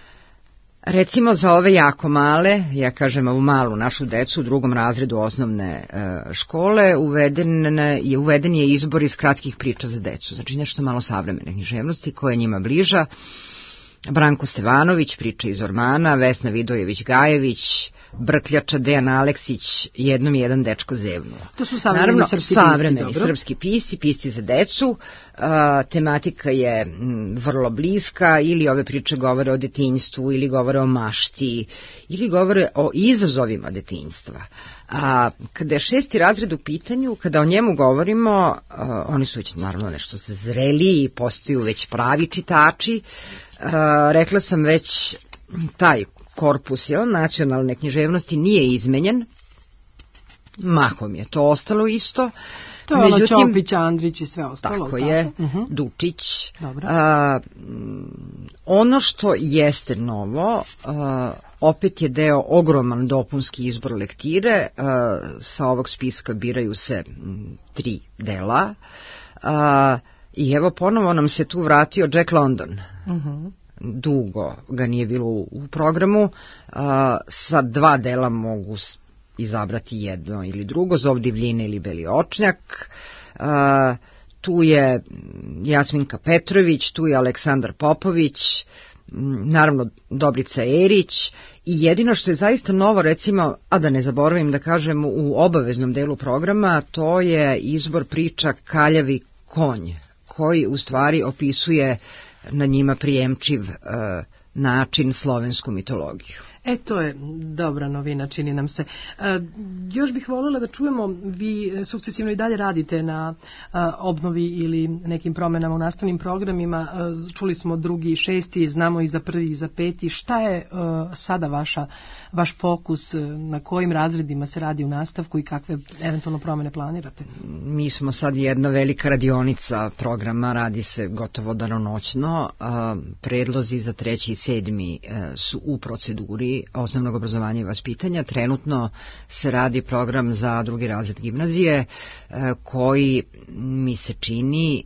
recimo za ove jako male, ja kažem ovu malu našu decu u drugom razredu osnovne uh, škole, uveden je, uveden je izbor iz kratkih priča za decu, znači nešto malo savremene književnosti koja je njima bliža. Branko Stevanović, Priča iz ormana, Vesna Vidojević-Gajević, Brkljača, Dejan Aleksić, Jednom jedan dečko zevnuo. To su savremeni srpski pisci, savremeni srpski pisci, pisci za decu. Uh, tematika je m, vrlo bliska, ili ove priče govore o detinjstvu, ili govore o mašti, ili govore o izazovima detinjstva. A kada je šesti razred u pitanju, kada o njemu govorimo, uh, oni su već naravno nešto zreliji i postaju već pravi čitači. Uh, rekla sam već, taj korpus jel, nacionalne književnosti nije izmenjen, mahom je to ostalo isto. To je ono Ćopić, Andrić i sve ostalo. Tako je, uh-huh. Dučić. Dobro. Uh, ono što jeste novo, uh, opet je deo ogroman dopunski izbor lektire, uh, sa ovog spiska biraju se m, tri dela, uh, i evo ponovo nam se tu vratio Jack London. Uh-huh. Dugo ga nije bilo u programu, uh, sa dva dela mogu izabrati jedno ili drugo, Zov divljine ili Beli očnjak. Uh, tu je Jasminka Petrović, tu je Aleksandar Popović, naravno Dobrica Erić, i jedino što je zaista novo, recimo, a da ne zaboravim da kažem, u obaveznom delu programa, to je izbor priča Kaljavi konj, koji u stvari opisuje na njima prijemčiv uh, način slovensku mitologiju. E, to je dobra novina, čini nam se. E, još bih voljela da čujemo, vi sukcesivno i dalje radite na a, obnovi ili nekim promenama u nastavnim programima. A, čuli smo drugi i šesti, znamo i za prvi i za peti. Šta je a, sada vaša, vaš fokus, na kojim razredima se radi u nastavku i kakve eventualno promene planirate? Mi smo sad jedna velika radionica programa, radi se gotovo danonoćno. A, predlozi za treći i sedmi a, su u proceduri osnovnog obrazovanja i vaspitanja. Trenutno se radi program za drugi razred gimnazije koji mi se čini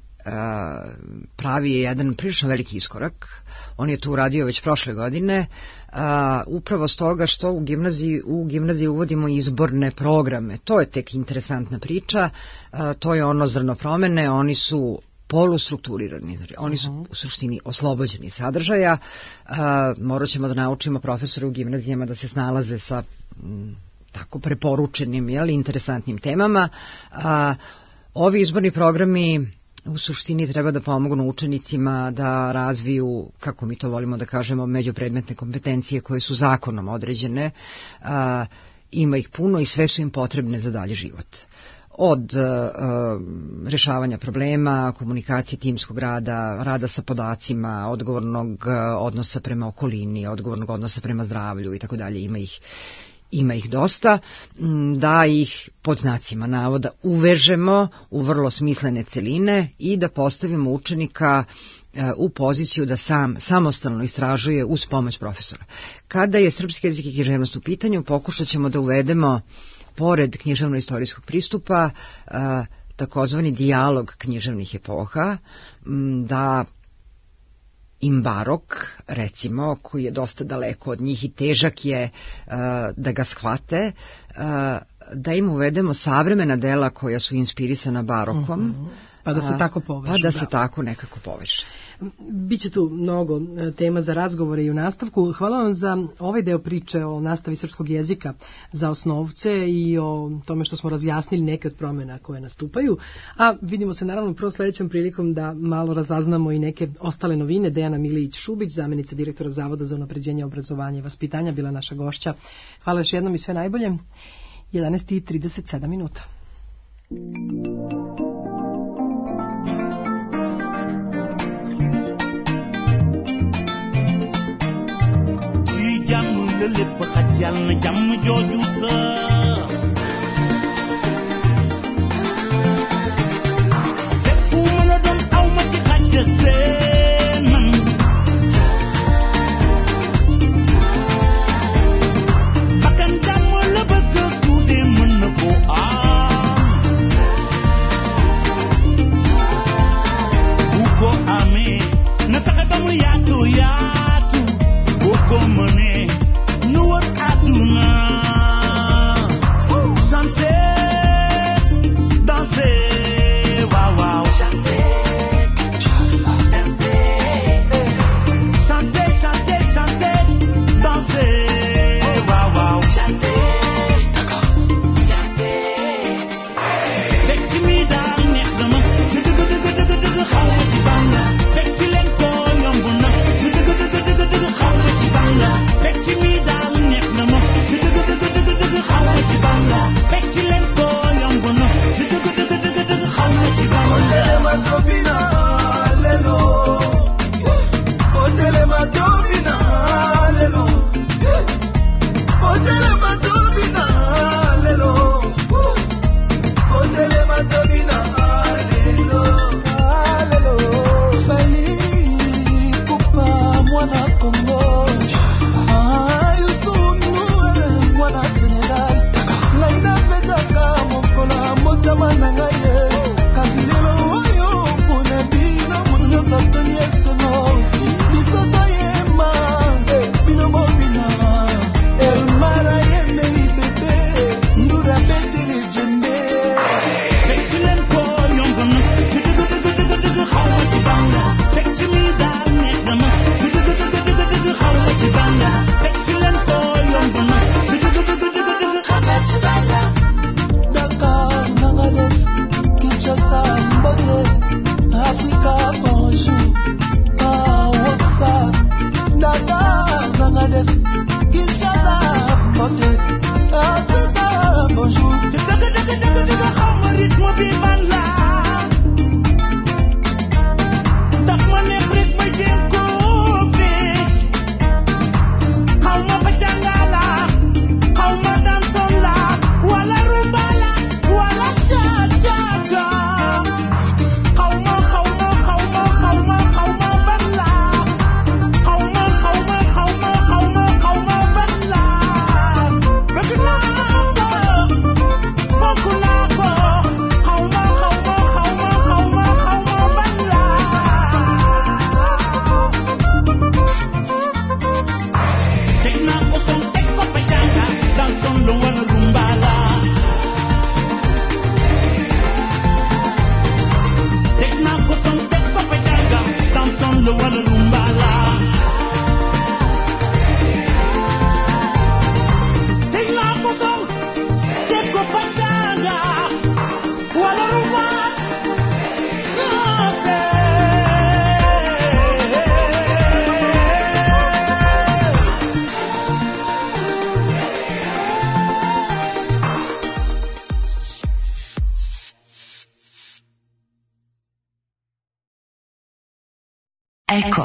pravi jedan prilično veliki iskorak. On je to uradio već prošle godine, upravo stoga što u gimnaziji, u gimnaziji uvodimo izborne programe. To je tek interesantna priča, to je ono zrno promene, oni su polustrukturirani, znači oni su u suštini oslobođeni sadržaja. Uh, morat ćemo da naučimo profesore u gimnazijama da se snalaze sa m, tako preporučenim, jel, interesantnim temama. Uh, ovi izborni programi u suštini treba da pomognu učenicima da razviju, kako mi to volimo da kažemo, međupredmetne kompetencije koje su zakonom određene. Uh, ima ih puno i sve su im potrebne za dalji život. Od uh, rešavanja problema, komunikacije, timskog rada, rada sa podacima, odgovornog uh, odnosa prema okolini, odgovornog odnosa prema zdravlju i tako dalje, ima ih ima ih dosta, da ih pod znacima navoda uvežemo u vrlo smislene celine i da postavimo učenika uh, u poziciju da sam samostalno istražuje uz pomoć profesora. Kada je srpski jezik i književnost u pitanju, pokušat ćemo da uvedemo pored književno-istorijskog pristupa, takozvani dijalog književnih epoha, da im barok, recimo, koji je dosta daleko od njih i težak je uh, da ga shvate, uh, da im uvedemo savremena dela koja su inspirisana barokom. Uh-huh. Pa da se tako povežu. Pa da se tako nekako poveže. Biće tu mnogo tema za razgovore i u nastavku. Hvala vam za ovaj deo priče o nastavi srpskog jezika za osnovce i o tome što smo razjasnili neke od promjena koje nastupaju. A vidimo se naravno prvo sledećom prilikom da malo razaznamo i neke ostale novine. Dejana Milić-Šubić, zamenica direktora Zavoda za unapređenje obrazovanja i vaspitanja, bila naša gošća. Hvala još jednom i sve najbolje. jedanaest i trideset sedam minuta. jàmm la lépp xaj yàlla na jàmm jooju sa fépp fu mën a doon aw ma ci xaj ak seen man bakkan jàmm la bëgg su dee mën na ko am bu ko amee na fexe ba mu yaatu yaatu bu ko mënee Eko.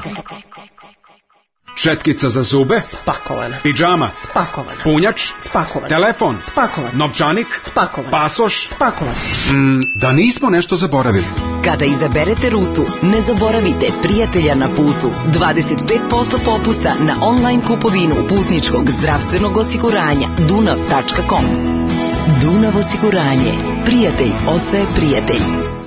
Četkica za zube? Spakovana. Pidžama? Spakovana. Punjač? Spakovan. Telefon? Spakovan. Novčanik? Spakovan. Pasoš? Spakovan. Mm, da nismo nešto zaboravili. Kada izaberete rutu, ne zaboravite prijatelja na putu. dvadeset pet posto popusta na online kupovinu putničkog zdravstvenog osiguranja dunav tačka com. Dunav osiguranje. Prijatelj ostaje prijatelj.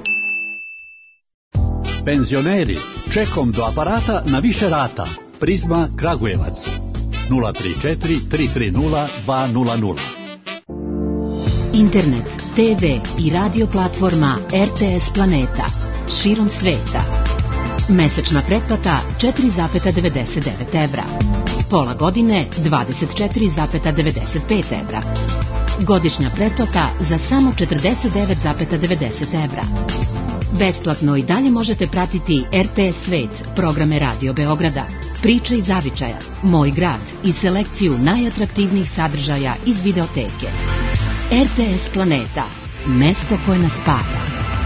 Penzioneri, čekom do aparata na više rata. Prizma Kragujevac. nula tri četiri tri tri nula dva nula nula. Internet, te ve i radio platforma er te es Planeta. Širom sveta. Mesečna pretplata četiri zarez devedeset devet evra. Pola godine dvadeset četiri zarez devedeset pet evra. Godišnja pretplata za samo četrdeset devet zarez devedeset evra. Besplatno i dalje možete pratiti er te es Svet, programe Radio Beograda, Priče iz zavičaja, Moj grad i selekciju najatraktivnijih sadržaja iz videoteke. er te es Planeta, mesto koje nas spaja.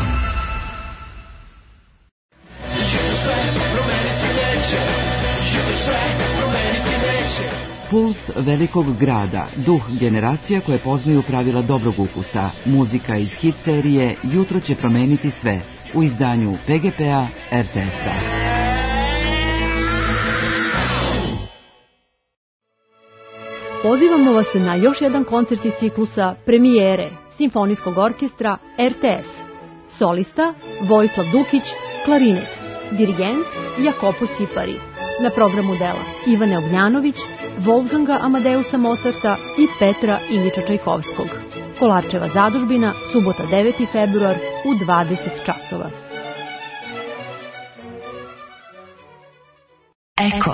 Puls velikog grada, duh generacija koje poznaju pravila dobrog ukusa, muzika iz hit serije Jutro će promeniti sve, u izdanju pe ge pe-a er te es-a. Pozivamo vas na još jedan koncert iz ciklusa Premijere Simfonijskog orkestra er te es. Solista Vojislav Dukić, klarinet, dirigent Jakopo Sipari. Na programu dela Ivane Ognjanović, Wolfganga Amadeusa Mozarta i Petra Ilića Čajkovskog. Kolarčeva zadužbina, subota deveti februar u dvadeset časova. Eko.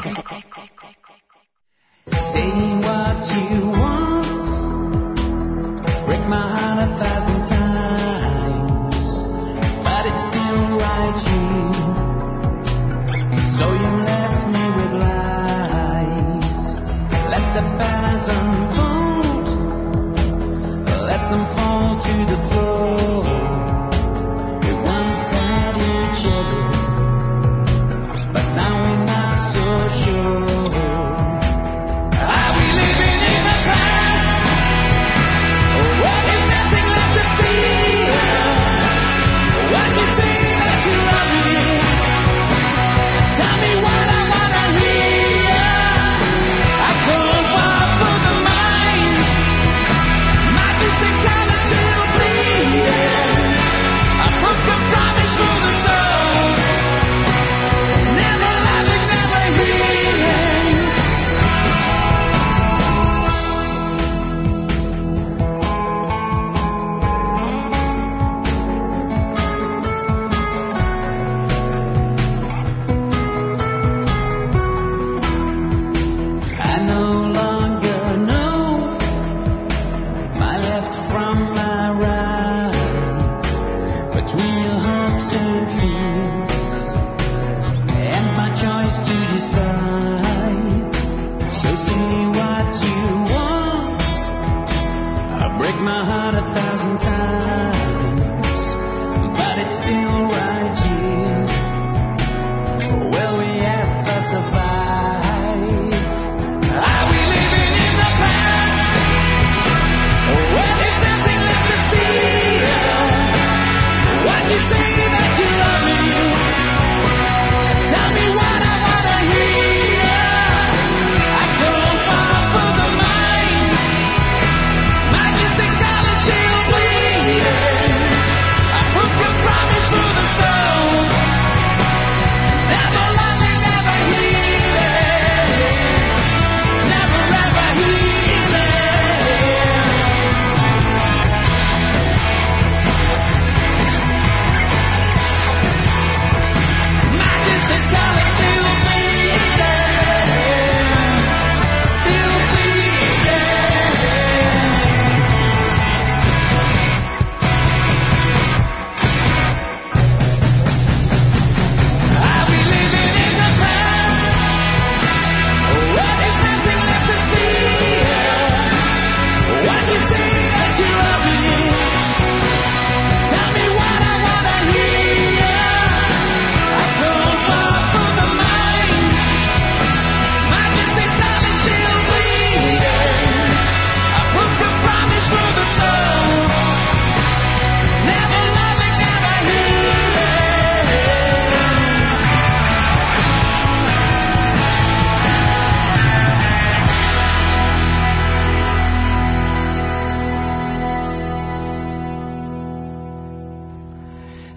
Say what you want, break my heart a thousand times, but it's still right you. So you left me with lies. Let the banners unfold, let them fall to the floor. We once had each other, but now we're not so sure. Tell me what I wanna hear. I could walk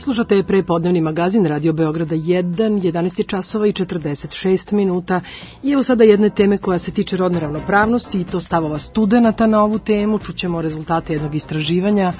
Slušate je prepodnevni magazin Radio Beograda jedan, jedanaest časova i četrdeset šest minuta. I evo sada jedne teme koja se tiče rodne ravnopravnosti i to stavova studenata na ovu temu. Čućemo rezultate jednog istraživanja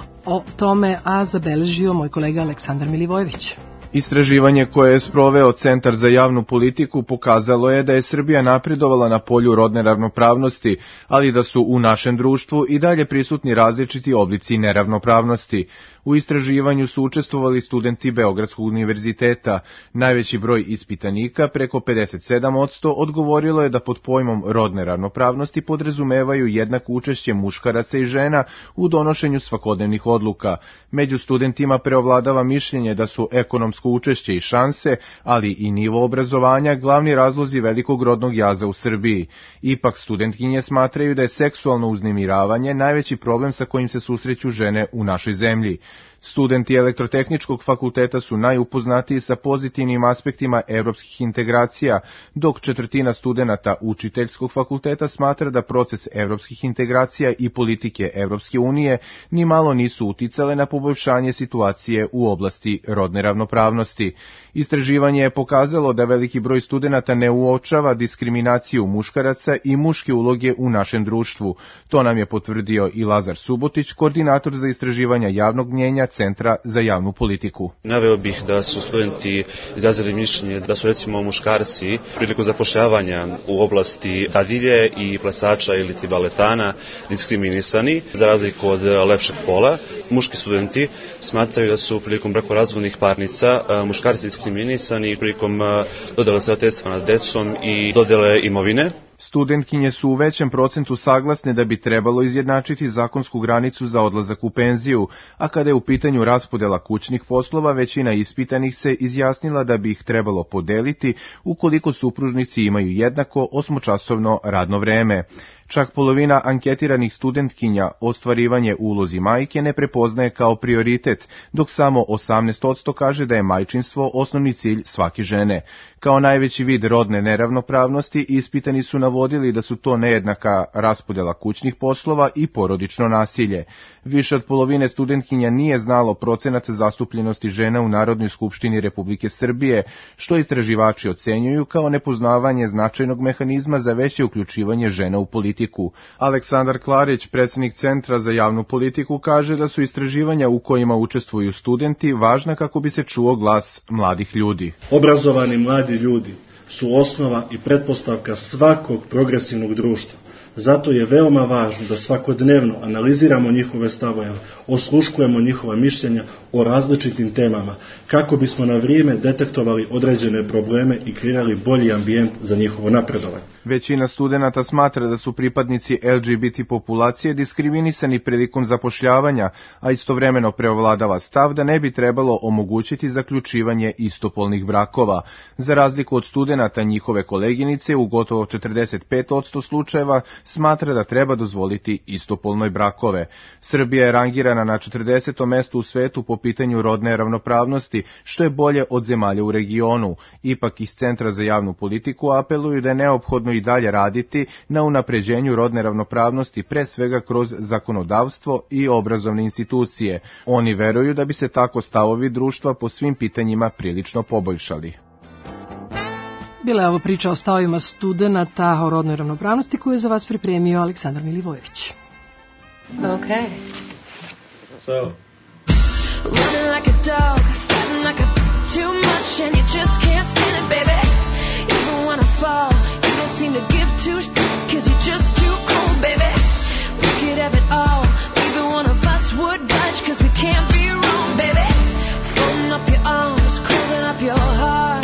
o tome, a zabeležio moj kolega Aleksandar Milivojević. Istraživanje koje je sproveo Centar za javnu politiku pokazalo je da je Srbija napredovala na polju rodne ravnopravnosti, ali da su u našem društvu i dalje prisutni različiti oblici neravnopravnosti. U istraživanju su učestvovali studenti Beogradskog univerziteta. Najveći broj ispitanika, preko pedeset sedam posto, odgovorilo je da pod pojmom rodne ravnopravnosti podrazumevaju jednako učešće muškaraca i žena u donošenju svakodnevnih odluka. Među studentima preovladava mišljenje da su ekonomsko učešće i šanse, ali i nivo obrazovanja glavni razlozi velikog rodnog jaza u Srbiji. Ipak studentkinje smatraju da je seksualno uznemiravanje najveći problem sa kojim se susreću žene u našoj zemlji. Studenti Elektrotehničkog fakulteta su najupoznatiji sa pozitivnim aspektima evropskih integracija, dok četvrtina studenata Učiteljskog fakulteta smatra da proces evropskih integracija i politike Evropske unije ni malo nisu uticale na poboljšanje situacije u oblasti rodne ravnopravnosti. Istraživanje je pokazalo da veliki broj studenata ne uočava diskriminaciju muškaraca i muške uloge u našem društvu. To nam je potvrdio i Lazar Subotić, koordinator za istraživanja javnog mnjenja Centra za javnu politiku. Naveo bih da su studenti izrazili mišljenje da su recimo muškarci prilikom zapošljavanja u oblasti dadilje i plesača ili ti baletana diskriminisani za razliku od lepšeg pola. Muški studenti smatraju da su prilikom brakorazvodnih parnica muškarci diskriminisani prilikom dodele starateljstva nad decom i dodele imovine. Studentkinje su u većem procentu saglasne da bi trebalo izjednačiti zakonsku granicu za odlazak u penziju, a kada je u pitanju raspodela kućnih poslova, većina ispitanih se izjasnila da bi ih trebalo podeliti ukoliko supružnici imaju jednako osmočasovno radno vreme. Čak polovina anketiranih studentkinja ostvarivanje u ulozi majke ne prepoznaje kao prioritet, dok samo osamnaest posto kaže da je majčinstvo osnovni cilj svake žene. Kao najveći vid rodne neravnopravnosti ispitani su navodili da su to nejednaka raspodela kućnih poslova i porodično nasilje. Više od polovine studentkinja nije znalo procenat zastupljenosti žena u Narodnoj skupštini Republike Srbije, što istraživači ocenjuju kao nepoznavanje značajnog mehanizma za veće uključivanje žena u politiku. Aleksandar Klarić, predsjednik Centra za javnu politiku, kaže da su istraživanja u kojima učestvuju studenti važna kako bi se čuo glas mladih ljudi. Obrazovani mladi ljudi su osnova i pretpostavka svakog progresivnog društva. Zato je veoma važno da svakodnevno analiziramo njihove stavove, osluškujemo njihova mišljenja o različitim temama, kako bismo na vrijeme detektovali određene probleme i kreirali bolji ambijent za njihovo napredovanje. Većina studenata smatra da su pripadnici L G B T populacije diskriminisani prilikom zapošljavanja, a istovremeno preovladava stav da ne bi trebalo omogućiti zaključivanje istopolnih brakova. Za razliku od studenata, njihove koleginice u gotovo četrdeset pet posto slučajeva smatra da treba dozvoliti istopolnoj brakove. Srbija je rangirana na četrdesetom mestu u svetu po pitanju rodne ravnopravnosti, što je bolje od zemalja u regionu. Ipak iz Centra za javnu politiku apeluju da je neophodno i dalje raditi na unapređenju rodne ravnopravnosti, pre svega kroz zakonodavstvo i obrazovne institucije. Oni veruju da bi se tako stavovi društva po svim pitanjima prilično poboljšali. Bila je ovo priča o stavovima studenata o rodnoj ravnopravnosti koju je za vas pripremio Aleksandar Milivojević. Okay. So. Running like a dog, starting like a too much and you just can't stand it, baby. Even when I fall, you don't seem to give two sh**, cause you're just too cold, baby. We could have it all, neither one of us would budge, cause we can't be wrong, baby. Folding up your arms, closing up your heart.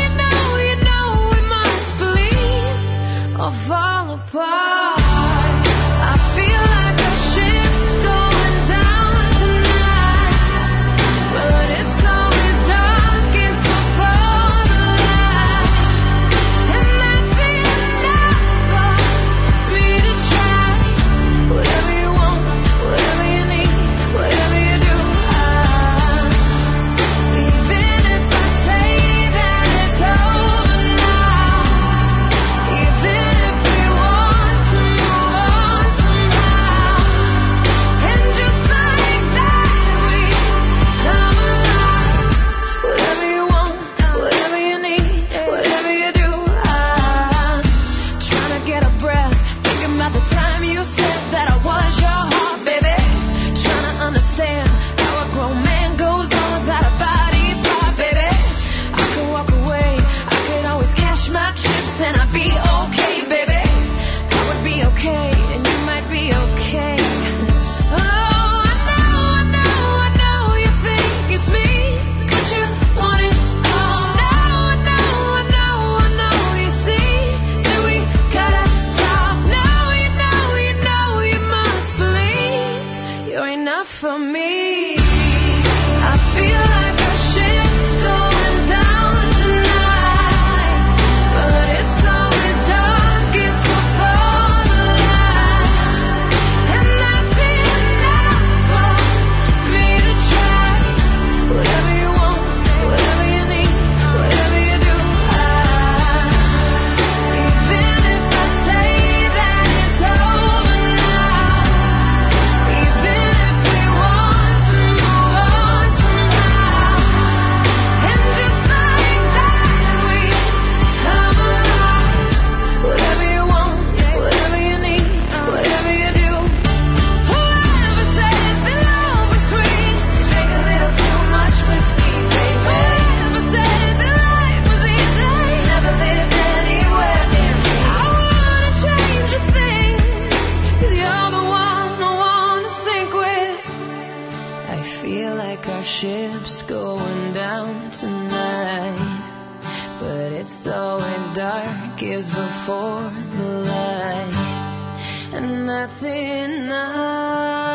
Fall apart. for me. I feel like our ship's going down tonight, but it's always darkest before the light, and that's enough for me to try. Whatever you want, whatever you need, whatever you do, I, even if I say that it's over now, even if we want to move on somehow, and just like that we come alive. Whatever you want, whatever you need, whatever you do. Whoever said that love was sweet, you drink a little too much whiskey, baby. Whoever said that life was easy, never lived anywhere near me. I wanna change a thing, 'cause you're the one I wanna sink with. I feel like our ship's going down tonight, but it's always dark as before the light, and that's enough.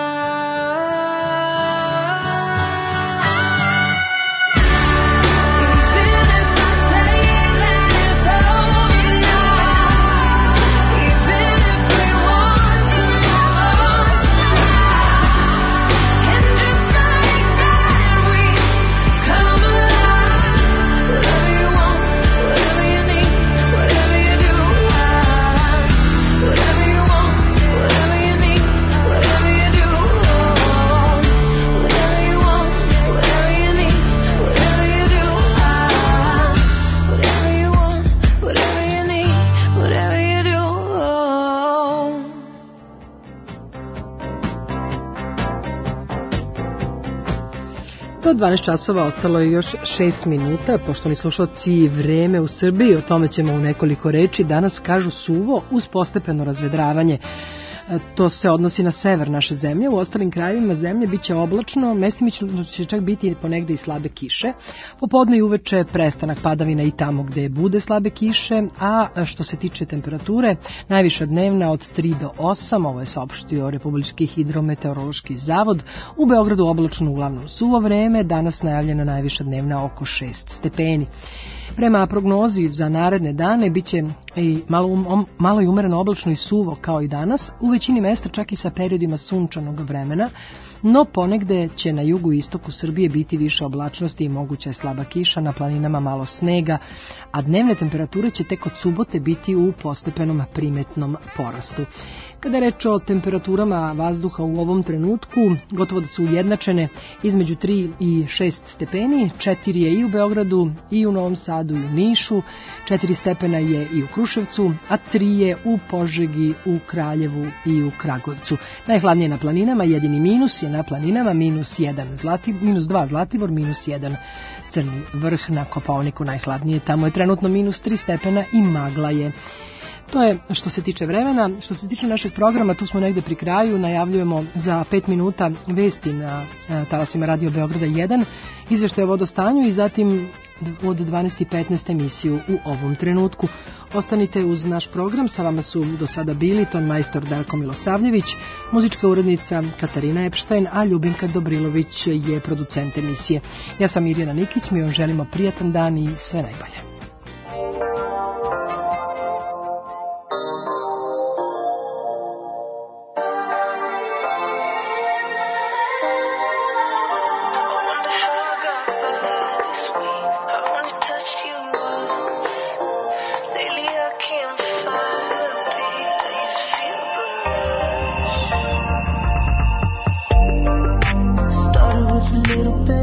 Even if I say that it's over now, even if we want to move on somehow, and just like that we come alive. Whatever you want, whatever you need, whatever you do, I, whatever you want, whatever you need, whatever you do, oh, whatever you want, whatever you need, whatever you do, I, whatever you want, whatever you need, whatever you do, oh. Do dvanaest časova ostalo je još šest minuta, poštovani slušalci, vreme u Srbiji, o tome ćemo u nekoliko reči. Danas kažu suvo uz postepeno razvedravanje. E, To se odnosi na sever naše zemlje. U ostalim krajevima zemlje biće oblačno, mestimično će čak biti ponegde i slabe kiše. Popodne i uveče prestanak padavina i tamo gde bude slabe kiše, a što se tiče temperature, najviša dnevna od tri do osam, ovo je saopštio Republički hidrometeorološki zavod. U Beogradu oblačno, uglavnom suvo vreme, danas najavljena najviša dnevna oko šest stepeni. Prema prognozi za naredne dane biće i malo, um, malo i umereno oblačno i suvo kao i danas, u većini mesta čak i sa periodima sunčanog vremena, no ponegde će na jugu i istoku Srbije biti više oblačnosti i moguća je slaba kiša, na planinama malo snega, a dnevne temperature će tek od subote biti u postepenom primetnom porastu. Kada je reč o temperaturama vazduha u ovom trenutku, gotovo da su ujednačene između tri i šest stepeni, četiri je i u Beogradu, i u Novom Sadu, i u Nišu, četiri stepena je i u Kruševcu, a tri je u Požegi, u Kraljevu i u Kragujevcu. Najhladnije na planinama, jedini minus je na planinama, minus jedan Zlati, minus dva Zlatibor, minus jedan Crni Vrh. Na Kopaoniku najhladnije, tamo je trenutno minus tri stepena i magla je. To je što se tiče vremena. Što se tiče našeg programa, tu smo negde pri kraju, najavljujemo za pet minuta vesti na talasima Radio Beograda jedan, izveštaj o vodostanju i zatim od dvanaest i petnaest emisiju u ovom trenutku. Ostanite uz naš program, sa vama su do sada bili ton majstor Darko Milosavljević, muzička urednica Katarina Epštajn, a Ljubinka Dobrilović je producent emisije. Ja sam Mirjana Nikić, mi vam želimo prijatan dan i sve najbolje. Little bit